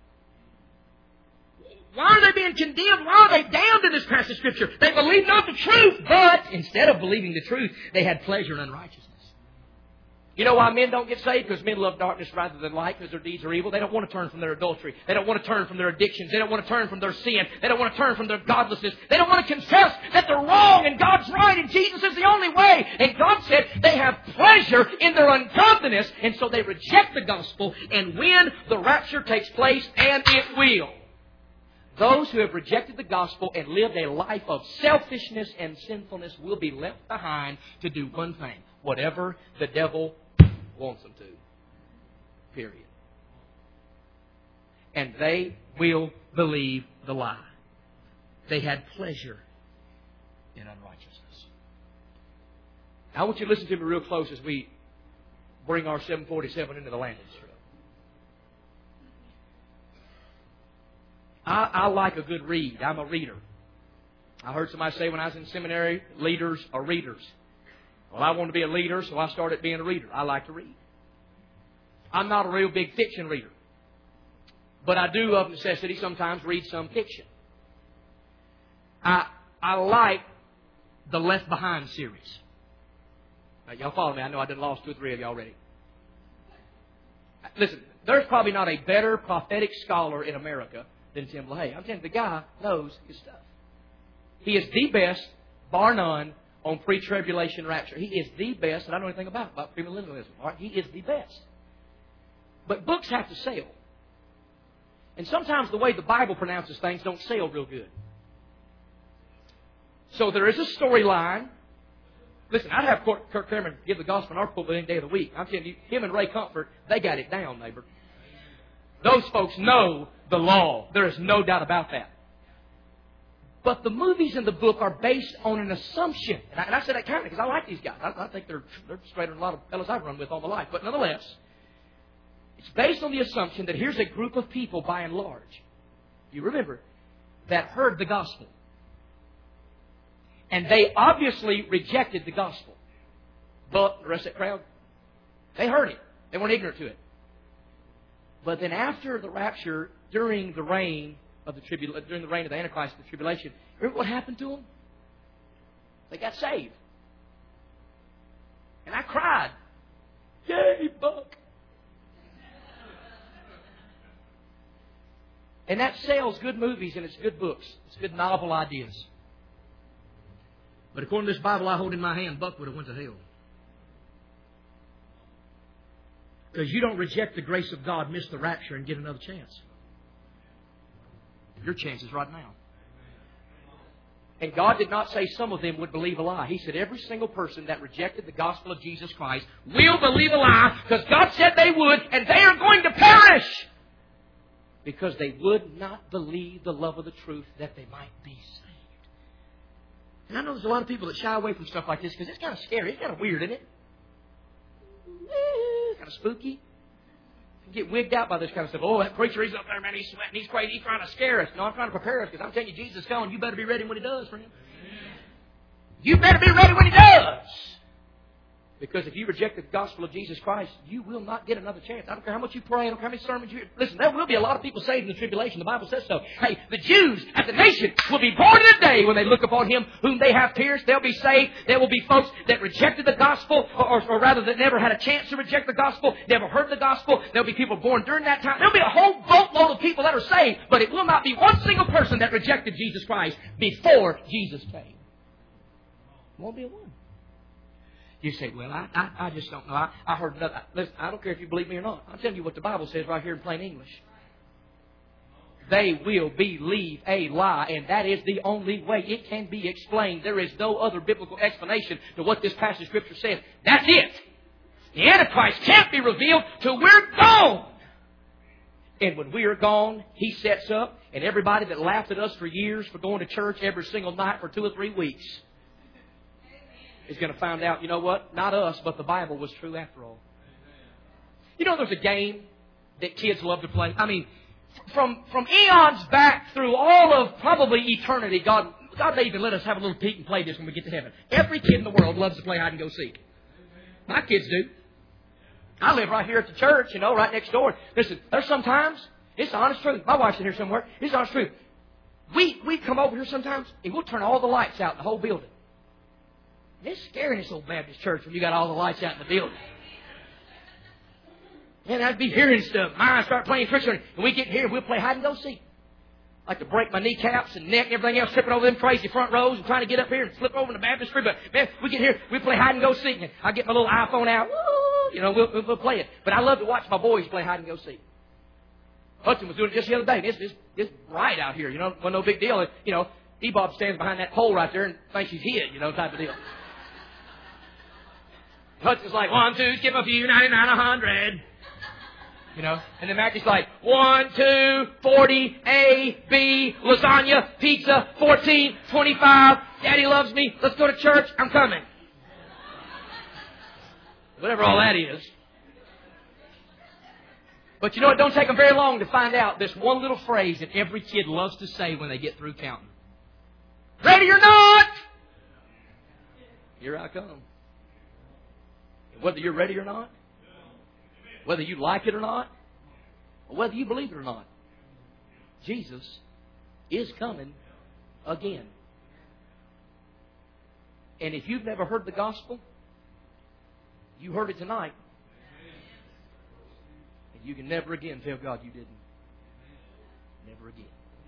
Why are they being condemned? Why are they damned in this passage of Scripture? They believe not the truth, but instead of believing the truth, they had pleasure in unrighteousness. You know why men don't get saved? Because men love darkness rather than light, because their deeds are evil. They don't want to turn from their adultery. They don't want to turn from their addictions. They don't want to turn from their sin. They don't want to turn from their godlessness. They don't want to confess that they're wrong and God's right and Jesus is the only way. And God said they have pleasure in their ungodliness, and so they reject the gospel. And when the rapture takes place, and it will, those who have rejected the gospel and lived a life of selfishness and sinfulness will be left behind to do one thing: whatever the devil wants them to. Period. And they will believe the lie. They had pleasure in unrighteousness. Now I want you to listen to me real close as we bring our 747 into the landing strip. I like a good read. I'm a reader. I heard somebody say when I was in seminary, leaders are readers. Well, I wanted to be a leader, so I started being a reader. I like to read. I'm not a real big fiction reader. But I do, of necessity, sometimes read some fiction. I like the Left Behind series. Now, y'all follow me. I know I done lost 2 or 3 of you already. Listen, there's probably not a better prophetic scholar in America than Tim LaHaye. I'm telling you, the guy knows his stuff. He is the best, bar none, on pre-tribulation rapture. He is the best, and I don't know anything about premillennialism. All right? He is the best. But books have to sell. And sometimes the way the Bible pronounces things don't sell real good. So there is a storyline. Listen, I'd have Kirk Cameron give the gospel in our pulpit any day of the week. I'm telling you, him and Ray Comfort, they got it down, neighbor. Those folks know the law. There is no doubt about that. But the movies in the book are based on an assumption. And I say that kind of because I like these guys. I think they're straighter than a lot of fellas I've run with all my life. But nonetheless, it's based on the assumption that here's a group of people, by and large, you remember, that heard the gospel. And they obviously rejected the gospel. But the rest of that crowd, they heard it. They weren't ignorant to it. But then after the rapture, during the reign of the Antichrist, the tribulation, remember what happened to them? They got saved. And I cried. Yay, Buck! And that sells good movies and it's good books. It's good novel ideas. But according to this Bible I hold in my hand, Buck would have went to hell. Because you don't reject the grace of God, miss the rapture, and get another chance. Your chance is right now. And God did not say some of them would believe a lie. He said every single person that rejected the gospel of Jesus Christ will believe a lie because God said they would, and they are going to perish because they would not believe the love of the truth that they might be saved. And I know there's a lot of people that shy away from stuff like this because it's kind of scary. It's kind of weird, isn't it? Kind of spooky. You get wigged out by this kind of stuff. Oh, that preacher, he's up there, man, he's sweating, he's crazy, he's trying to scare us. No, I'm trying to prepare us because I'm telling you, Jesus is coming. You better be ready when He does, friend. You better be ready when He does. Because if you reject the gospel of Jesus Christ, you will not get another chance. I don't care how much you pray, I don't care how many sermons you hear. Listen, there will be a lot of people saved in the tribulation. The Bible says so. Hey, the Jews as a nation will be born in a day when they look upon Him whom they have pierced. They'll be saved. There will be folks that rejected the gospel, or rather that never had a chance to reject the gospel, never heard the gospel. There'll be people born during that time. There'll be a whole boatload of people that are saved, but it will not be one single person that rejected Jesus Christ before Jesus came. It won't be one. You say, well, I just don't know. I heard nothing. Listen, I don't care if you believe me or not. I'm telling you what the Bible says right here in plain English. They will believe a lie, and that is the only way it can be explained. There is no other biblical explanation to what this passage of Scripture says. That's it. The Antichrist can't be revealed till we're gone. And when we are gone, He sets up, and everybody that laughed at us for years for going to church every single night for 2 or 3 weeks is going to find out, you know what? Not us, but the Bible was true after all. You know there's a game that kids love to play? I mean, from eons back through all of probably eternity, God may even let us have a little peek and play this when we get to heaven. Every kid in the world loves to play hide and go seek. My kids do. I live right here at the church, right next door. Listen, there's sometimes, it's the honest truth. My wife's in here somewhere. It's the honest truth. We come over here sometimes and we'll turn all the lights out in the whole building. It's scary in this old Baptist church when you got all the lights out in the building. Man, I'd be hearing stuff. I start playing tricks on it. And we get here and we'll play hide and go seek. I like to break my kneecaps and neck and everything else, tripping over them crazy front rows and trying to get up here and slip over in the baptistry. But man, we get here, we play hide and go seek. And I get my little iPhone out. Woo, we'll play it. But I love to watch my boys play hide and go seek. Hudson was doing it just the other day. It's bright out here. Wasn't no big deal. E-Bob stands behind that pole right there and thinks he's hid, type of deal. Hudson's like, 1, 2, skip a few, 99, 100. And then Mackie's like, 1, 2, 40, A, B, lasagna, pizza, 14, 25, Daddy loves me, let's go to church, I'm coming. Whatever all that is. But it don't take them very long to find out this one little phrase that every kid loves to say when they get through counting. Ready or not? Here I come. Whether you're ready or not, whether you like it or not, or whether you believe it or not, Jesus is coming again. And if you've never heard the gospel, you heard it tonight. And you can never again tell God you didn't. Never again.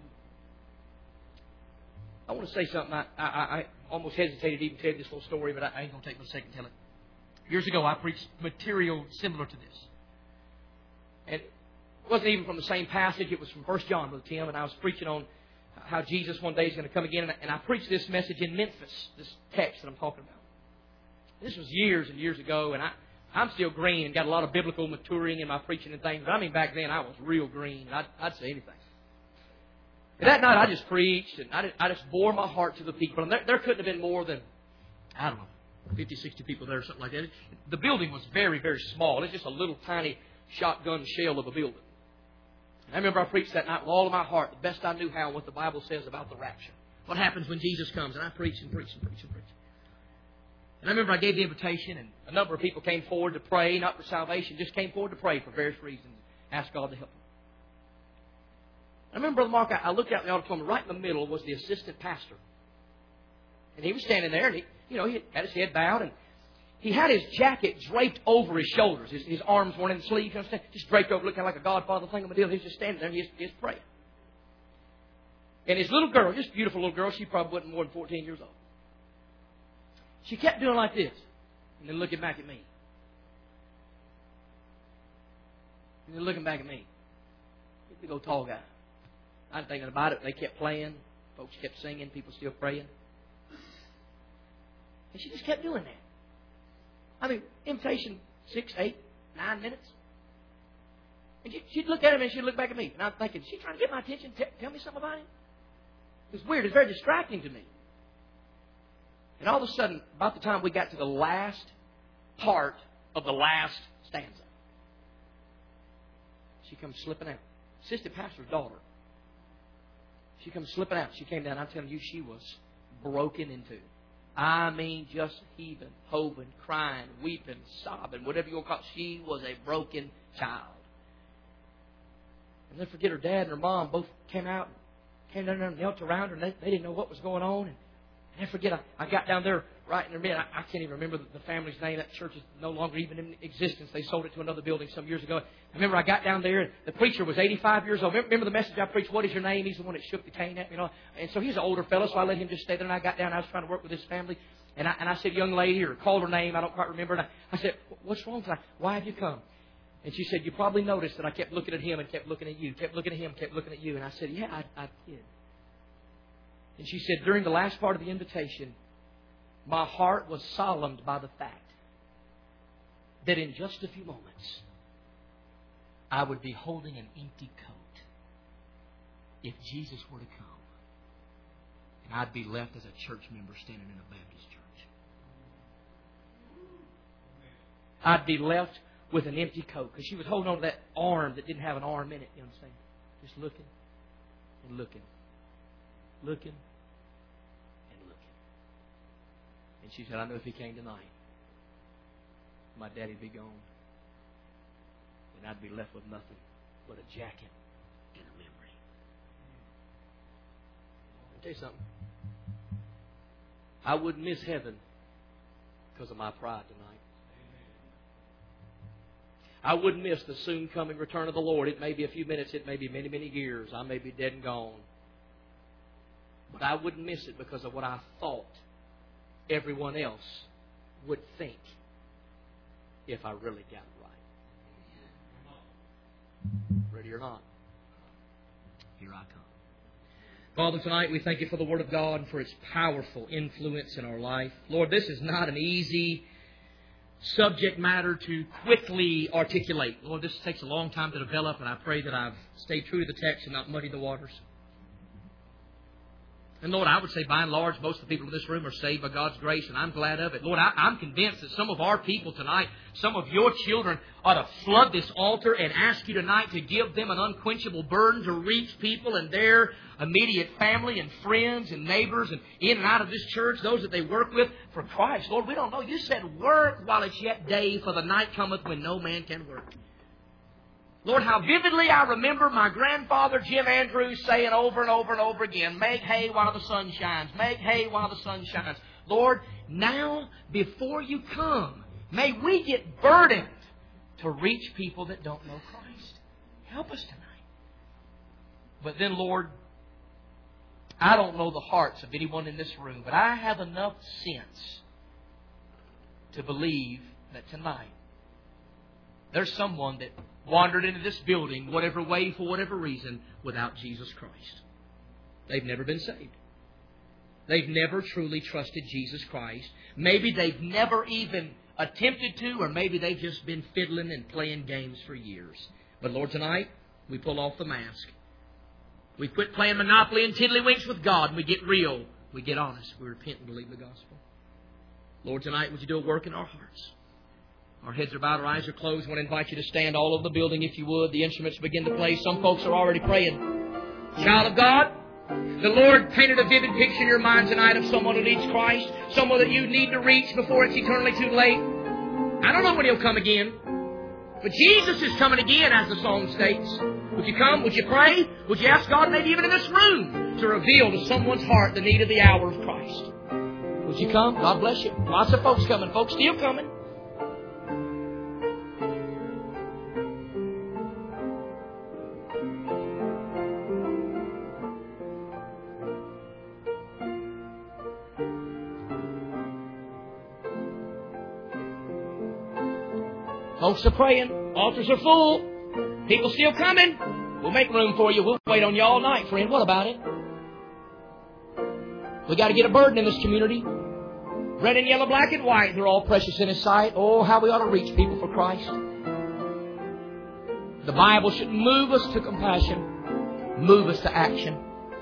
I want to say something. I almost hesitated to even tell this little story, but I ain't going to take my second to tell it. Years ago, I preached material similar to this. And it wasn't even from the same passage. It was from 1 John, Brother Tim, and I was preaching on how Jesus one day is going to come again. And I preached this message in Memphis, this text that I'm talking about. This was years and years ago, and I'm still green and got a lot of biblical maturing in my preaching and things. But I mean, back then I was real green. I'd say anything. And that night I just preached, and I just bore my heart to the people. And there couldn't have been more than, I don't know, 50, 60 people there or something like that. The building was very, very small. It's just a little tiny shotgun shell of a building. And I remember I preached that night with all of my heart, the best I knew how, what the Bible says about the rapture. What happens when Jesus comes? And I preached and preached and preached and preached. And I remember I gave the invitation, and a number of people came forward to pray, not for salvation, just came forward to pray for various reasons, asked God to help them. I remember, Brother Mark, I looked out in the auditorium, right in the middle was the assistant pastor. And he was standing there, and he had his head bowed, and he had his jacket draped over his shoulders. His arms weren't in the sleeves, just draped over, looking like a Godfather thing of a deal. He was just standing there, and he was praying. And his little girl, just beautiful little girl, she probably wasn't more than 14 years old. She kept doing like this, and then looking back at me. And then looking back at me. Big old tall guy. I wasn't thinking about it. They kept playing. Folks kept singing. People still praying. And she just kept doing that. I mean, invitation 6, 8, 9 minutes. And she'd look at him and she'd look back at me. And I'm thinking, is she trying to get my attention? Tell me something about him? It's weird. It's very distracting to me. And all of a sudden, about the time we got to the last part of the last stanza, she comes slipping out. Assistant pastor's daughter. She comes slipping out. She came down. I'm telling you, she was broken into. I mean, just heaving, hoving, crying, weeping, sobbing, whatever you want to call it. She was a broken child. And then forget her dad and her mom both came out, came down there and knelt around her, and they didn't know what was going on. And never forget, I got down there right in their midst. I can't even remember the family's name. That church is no longer even in existence. They sold it to another building some years ago. I remember I got down there, and the preacher was 85 years old. Remember the message I preached, what is your name? He's the one that shook the cane at me. And so he's an older fellow, so I let him just stay there. And I got down, I was trying to work with his family. And I said, young lady, or called her name, I don't quite remember. And I said, what's wrong tonight? Why have you come? And she said, you probably noticed that I kept looking at him and kept looking at you, kept looking at him, kept looking at you. And I said, yeah, I did. And she said, during the last part of the invitation, my heart was solemned by the fact that in just a few moments, I would be holding an empty coat if Jesus were to come. And I'd be left as a church member standing in a Baptist church. I'd be left with an empty coat because she was holding on to that arm that didn't have an arm in it. You understand? Just looking and looking. Looking and looking. And she said, I know if he came tonight, my daddy'd be gone. And I'd be left with nothing but a jacket and a memory. I'll tell you something. I wouldn't miss heaven because of my pride tonight. I wouldn't miss the soon coming return of the Lord. It may be a few minutes. It may be many, many years. I may be dead and gone. But I wouldn't miss it because of what I thought everyone else would think if I really got it right. Ready or not, here I come. Father, tonight we thank you for the Word of God and for its powerful influence in our life. Lord, this is not an easy subject matter to quickly articulate. Lord, this takes a long time to develop, and I pray that I've stayed true to the text and not muddy the waters. And Lord, I would say by and large, most of the people in this room are saved by God's grace, and I'm glad of it. Lord, I'm convinced that some of our people tonight, some of your children, ought to flood this altar and ask you tonight to give them an unquenchable burden to reach people and their immediate family and friends and neighbors and in and out of this church, those that they work with for Christ. Lord, we don't know. You said work while it's yet day, for the night cometh when no man can work. Lord, how vividly I remember my grandfather Jim Andrews saying over and over and over again, make hay while the sun shines, make hay while the sun shines. Lord, now, before you come, may we get burdened to reach people that don't know Christ. Help us tonight. But then, Lord, I don't know the hearts of anyone in this room, but I have enough sense to believe that tonight there's someone that wandered into this building, whatever way, for whatever reason, without Jesus Christ. They've never been saved. They've never truly trusted Jesus Christ. Maybe they've never even attempted to, or maybe they've just been fiddling and playing games for years. But Lord, tonight, we pull off the mask. We quit playing Monopoly and tiddlywinks with God, and we get real. We get honest. We repent and believe the gospel. Lord, tonight, would you do a work in our hearts? Our heads are bowed, our eyes are closed. I want to invite you to stand all over the building, if you would. The instruments begin to play. Some folks are already praying. Child of God, the Lord painted a vivid picture in your mind tonight of someone who needs Christ, someone that you need to reach before it's eternally too late. I don't know when He'll come again, but Jesus is coming again, as the song states. Would you come? Would you pray? Would you ask God, maybe even in this room, to reveal to someone's heart the need of the hour of Christ? Would you come? God bless you. Lots of folks coming. Folks still coming. Folks are praying. Altars are full. People still coming. We'll make room for you. We'll wait on you all night, friend. What about it? We got to get a burden in this community. Red and yellow, black and white, they're all precious in His sight. Oh, how we ought to reach people for Christ. The Bible should move us to compassion, move us to action.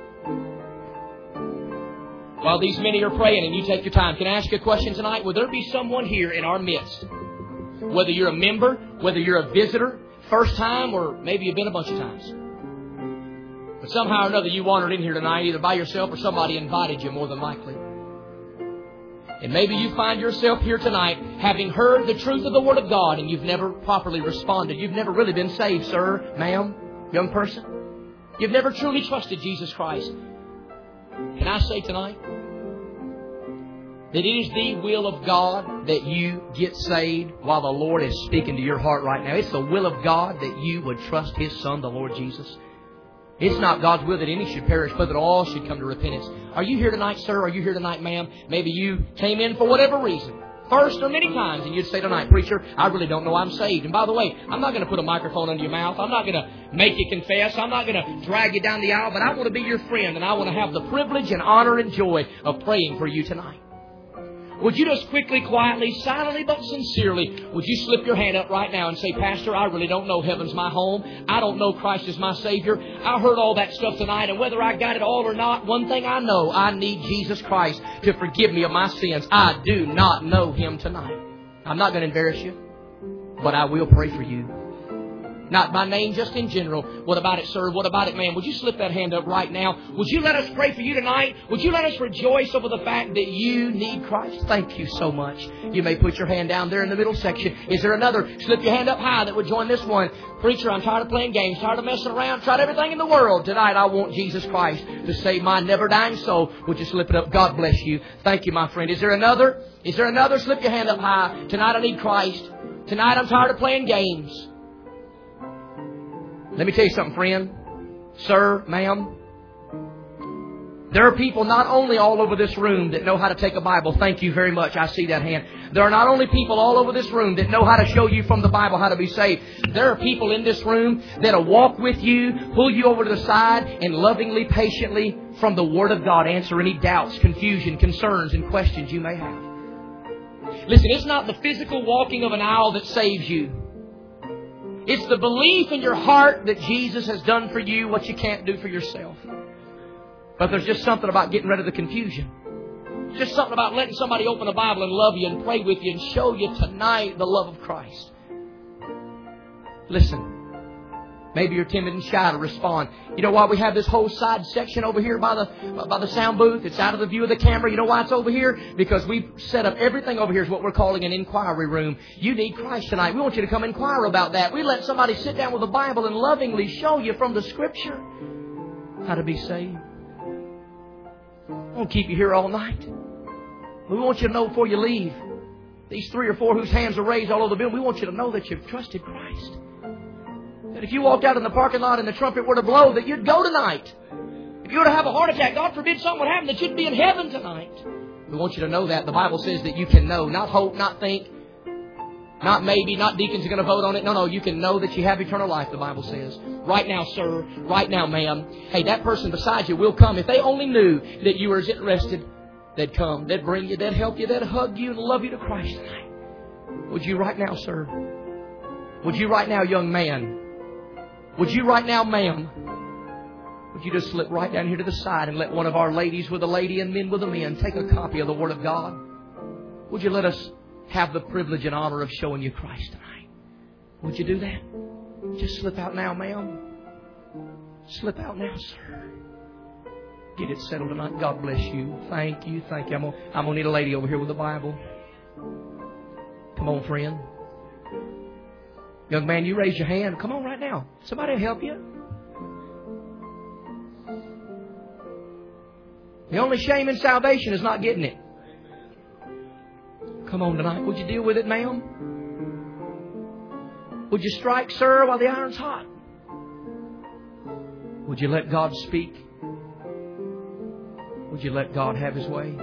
While these many are praying and you take your time, can I ask you a question tonight? Will there be someone here in our midst, whether you're a member, whether you're a visitor, first time, or maybe you've been a bunch of times, but somehow or another you wandered in here tonight, either by yourself or somebody invited you, more than likely. And maybe you find yourself here tonight having heard the truth of the Word of God and you've never properly responded. You've never really been saved, sir, ma'am, young person. You've never truly trusted Jesus Christ. Can I say tonight that it is the will of God that you get saved while the Lord is speaking to your heart right now? It's the will of God that you would trust His Son, the Lord Jesus. It's not God's will that any should perish, but that all should come to repentance. Are you here tonight, sir? Are you here tonight, ma'am? Maybe you came in for whatever reason, first or many times, and you'd say tonight, preacher, I really don't know I'm saved. And by the way, I'm not going to put a microphone under your mouth. I'm not going to make you confess. I'm not going to drag you down the aisle, but I want to be your friend, and I want to have the privilege and honor and joy of praying for you tonight. Would you just quickly, quietly, silently, but sincerely, would you slip your hand up right now and say, Pastor, I really don't know heaven's my home. I don't know Christ is my Savior. I heard all that stuff tonight, and whether I got it all or not, one thing I know, I need Jesus Christ to forgive me of my sins. I do not know Him tonight. I'm not going to embarrass you, but I will pray for you. Not by name, just in general. What about it, sir? What about it, ma'am? Would you slip that hand up right now? Would you let us pray for you tonight? Would you let us rejoice over the fact that you need Christ? Thank you so much. You may put your hand down there in the middle section. Is there another? Slip your hand up high that would join this one. Preacher, I'm tired of playing games, tired of messing around, tried everything in the world. Tonight I want Jesus Christ to save my never-dying soul. Would you slip it up? God bless you. Thank you, my friend. Is there another? Is there another? Slip your hand up high. Tonight I need Christ. Tonight I'm tired of playing games. Let me tell you something, friend. Sir, ma'am. There are people not only all over this room that know how to take a Bible. Thank you very much. I see that hand. There are not only people all over this room that know how to show you from the Bible how to be saved. There are people in this room that will walk with you, pull you over to the side, and lovingly, patiently, from the Word of God, answer any doubts, confusion, concerns, and questions you may have. Listen, it's not the physical walking of an aisle that saves you. It's the belief in your heart that Jesus has done for you what you can't do for yourself. But there's just something about getting rid of the confusion. Just something about letting somebody open the Bible and love you and pray with you and show you tonight the love of Christ. Listen. Maybe you're timid and shy to respond. You know why we have this whole side section over here by the sound booth? It's out of the view of the camera. You know why it's over here? Because we've set up everything over here is what we're calling an inquiry room. You need Christ tonight. We want you to come inquire about that. We let somebody sit down with a Bible and lovingly show you from the Scripture how to be saved. I won't keep you here all night. We want you to know before you leave, these 3 or 4 whose hands are raised all over the building, we want you to know that you've trusted Christ. That if you walked out in the parking lot and the trumpet were to blow, that you'd go tonight. If you were to have a heart attack, God forbid something would happen, that you'd be in heaven tonight. We want you to know that. The Bible says that you can know, not hope, not think, not maybe, not deacons are going to vote on it. No, you can know that you have eternal life, the Bible says. Right now, sir. Right now, ma'am. Hey, that person beside you will come. If they only knew that you were as interested, they'd come. They'd bring you. They'd help you. They'd hug you and love you to Christ tonight. Would you right now, sir? Would you right now, young man? Would you right now, ma'am? Would you just slip right down here to the side and let one of our ladies with a lady and men with a men take a copy of the Word of God? Would you let us have the privilege and honor of showing you Christ tonight? Would you do that? Just slip out now, ma'am. Slip out now, sir. Get it settled tonight. God bless you. Thank you. Thank you. I'm going to need a lady over here with a Bible. Come on, friend. Young man, you raise your hand. Come on right now. Somebody will help you. The only shame in salvation is not getting it. Come on tonight. Would you deal with it, ma'am? Would you strike, sir, while the iron's hot? Would you let God speak? Would you let God have His way?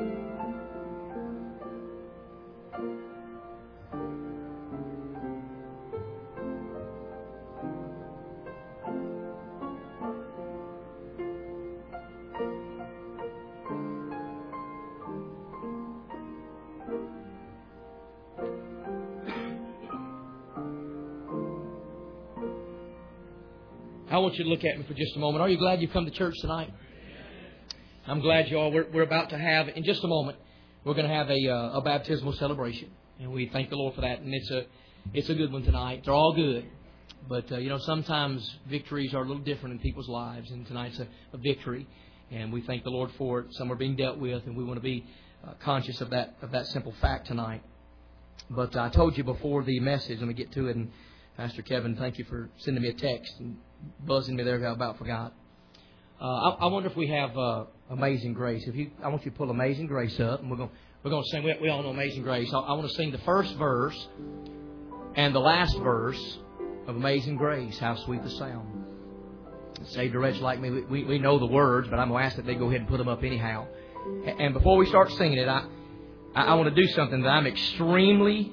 I want you to look at me for just a moment. Are you glad you've come to church tonight? I'm glad you all. We're about to have, in just a moment, we're going to have a baptismal celebration. And we thank the Lord for that. And it's a good one tonight. They're all good. But, sometimes victories are a little different in people's lives. And tonight's a victory. And we thank the Lord for it. Some are being dealt with. And we want to be conscious of that simple fact tonight. But I told you before the message, let me get to it. And Pastor Kevin, thank you for sending me a text and buzzing me there. I about forgot. I wonder if we have Amazing Grace. I want you to pull Amazing Grace up, and we're going to sing. We all know Amazing Grace. I want to sing the first verse and the last verse of Amazing Grace. How sweet the sound. Saved a wretch like me. We know the words, but I'm going to ask that they go ahead and put them up anyhow. And before we start singing it, I want to do something that I'm extremely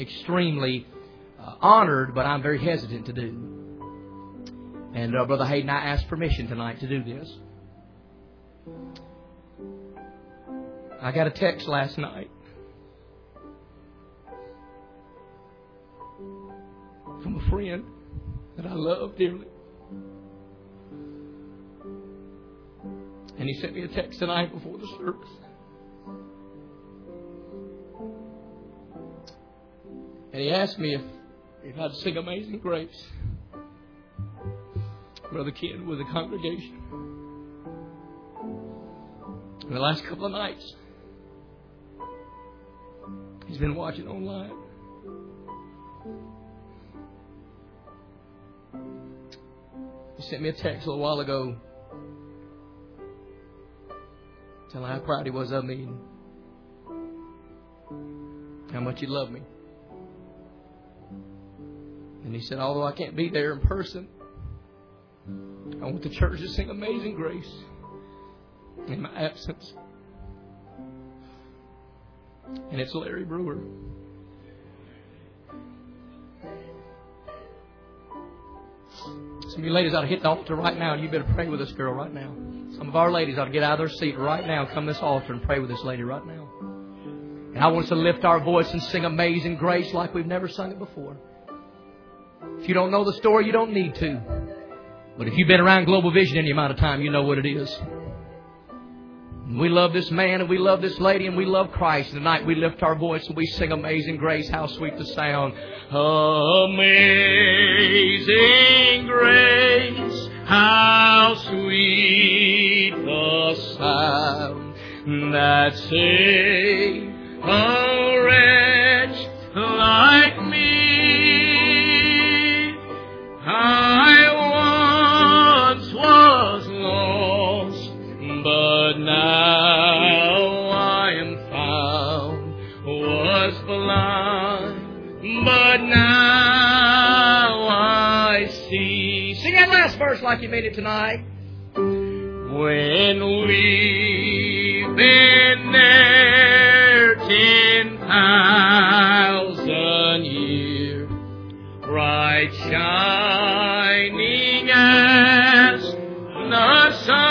honored, but I'm very hesitant to do. And Brother Hayden, I asked permission tonight to do this. I got a text last night from a friend that I love dearly. And he sent me a text tonight before the service. And he asked me if I'd sing Amazing Grace. Brother Ken with the congregation. In the last couple of nights, he's been watching online. He sent me a text a little while ago telling how proud he was of me and how much he loved me. And he said, although I can't be there in person, I want the church to sing Amazing Grace in my absence. And it's Larry Brewer. Some of you ladies ought to hit the altar right now, and you better pray with this girl right now. Some of our ladies ought to get out of their seat right now and come to this altar and pray with this lady right now. And I want us to lift our voice and sing Amazing Grace like we've never sung it before. If you don't know the story, you don't need to. But if you've been around Global Vision any amount of time, you know what it is. And we love this man and we love this lady and we love Christ. And tonight we lift our voice and we sing Amazing Grace. How sweet the sound. Amazing Grace. How sweet the sound that saved a wretch like me. I once was lost, but now I am found. sea. Sing that last verse like you made it tonight. When we've been there 10,000 years, bright shining as the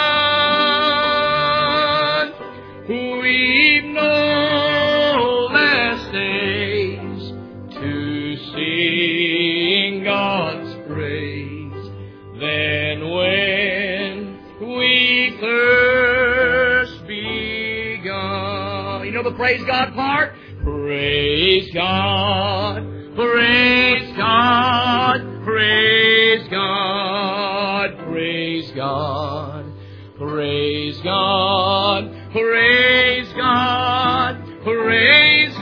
sun, we've no less days to sing God's praise than when we first begun. You know the praise God part? Praise God, praise God, praise God, praise God, praise God, praise God, praise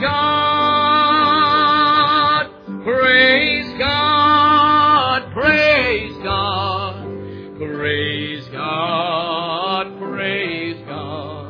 God, praise God, praise God, praise God, praise God.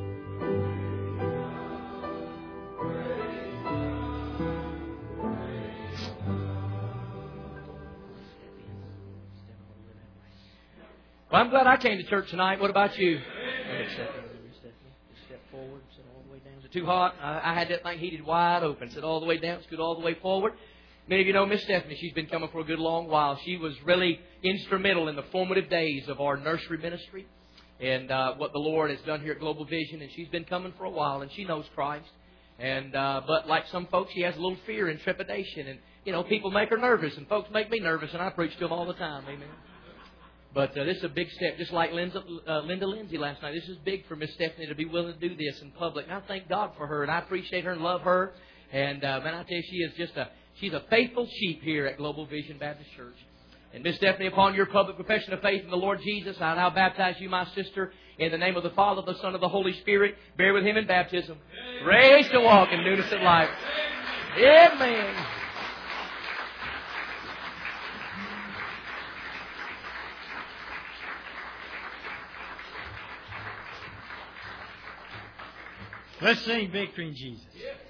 Well, I'm glad I came to church tonight. What about you? Step forward, sit all the way down. Is it too hot? I had that thing heated wide open. Sit all the way down, scoot all the way forward. Many of you know Miss Stephanie. She's been coming for a good long while. She was really instrumental in the formative days of our nursery ministry and what the Lord has done here at Global Vision. And she's been coming for a while, and she knows Christ. And but like some folks, she has a little fear and trepidation. And, you know, people make her nervous, and folks make me nervous, and I preach to them all the time. Amen. But this is a big step, just like Linda Lindsay last night. This is big for Miss Stephanie to be willing to do this in public. And I thank God for her, and I appreciate her and love her. And man, I tell you, she is just she's a faithful sheep here at Global Vision Baptist Church. And Miss Stephanie, upon your public profession of faith in the Lord Jesus, I now baptize you, my sister, in the name of the Father, the Son, and the Holy Spirit. Bear with Him in baptism. Raised to walk in newness of life. Amen. Let's sing Victory in Jesus.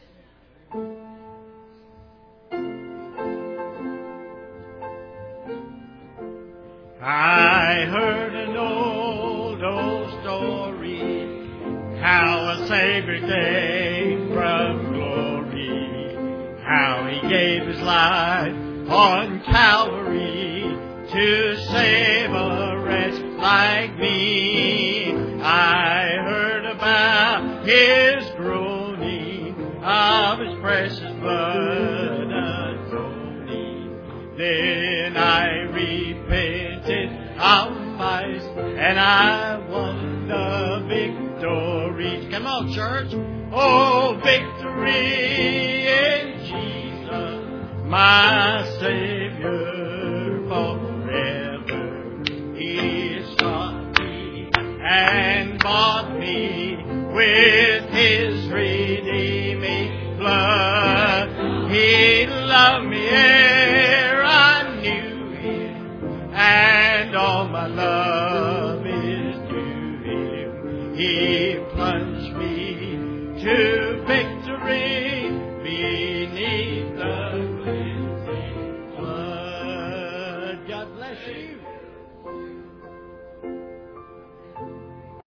I heard an old story, how a Savior came from glory, how He gave His life on Calvary to save a wretch like me. I heard about His groaning, of His precious blood atoning. Then I repented of my sin, and I won the victory. Come on, church. Oh, victory in Jesus, my Savior forever. He sought me and bought me with His redeeming blood. He loved me ere I knew Him, and all my love is to Him. He plunged me to victory beneath the cleansing blood. God bless you.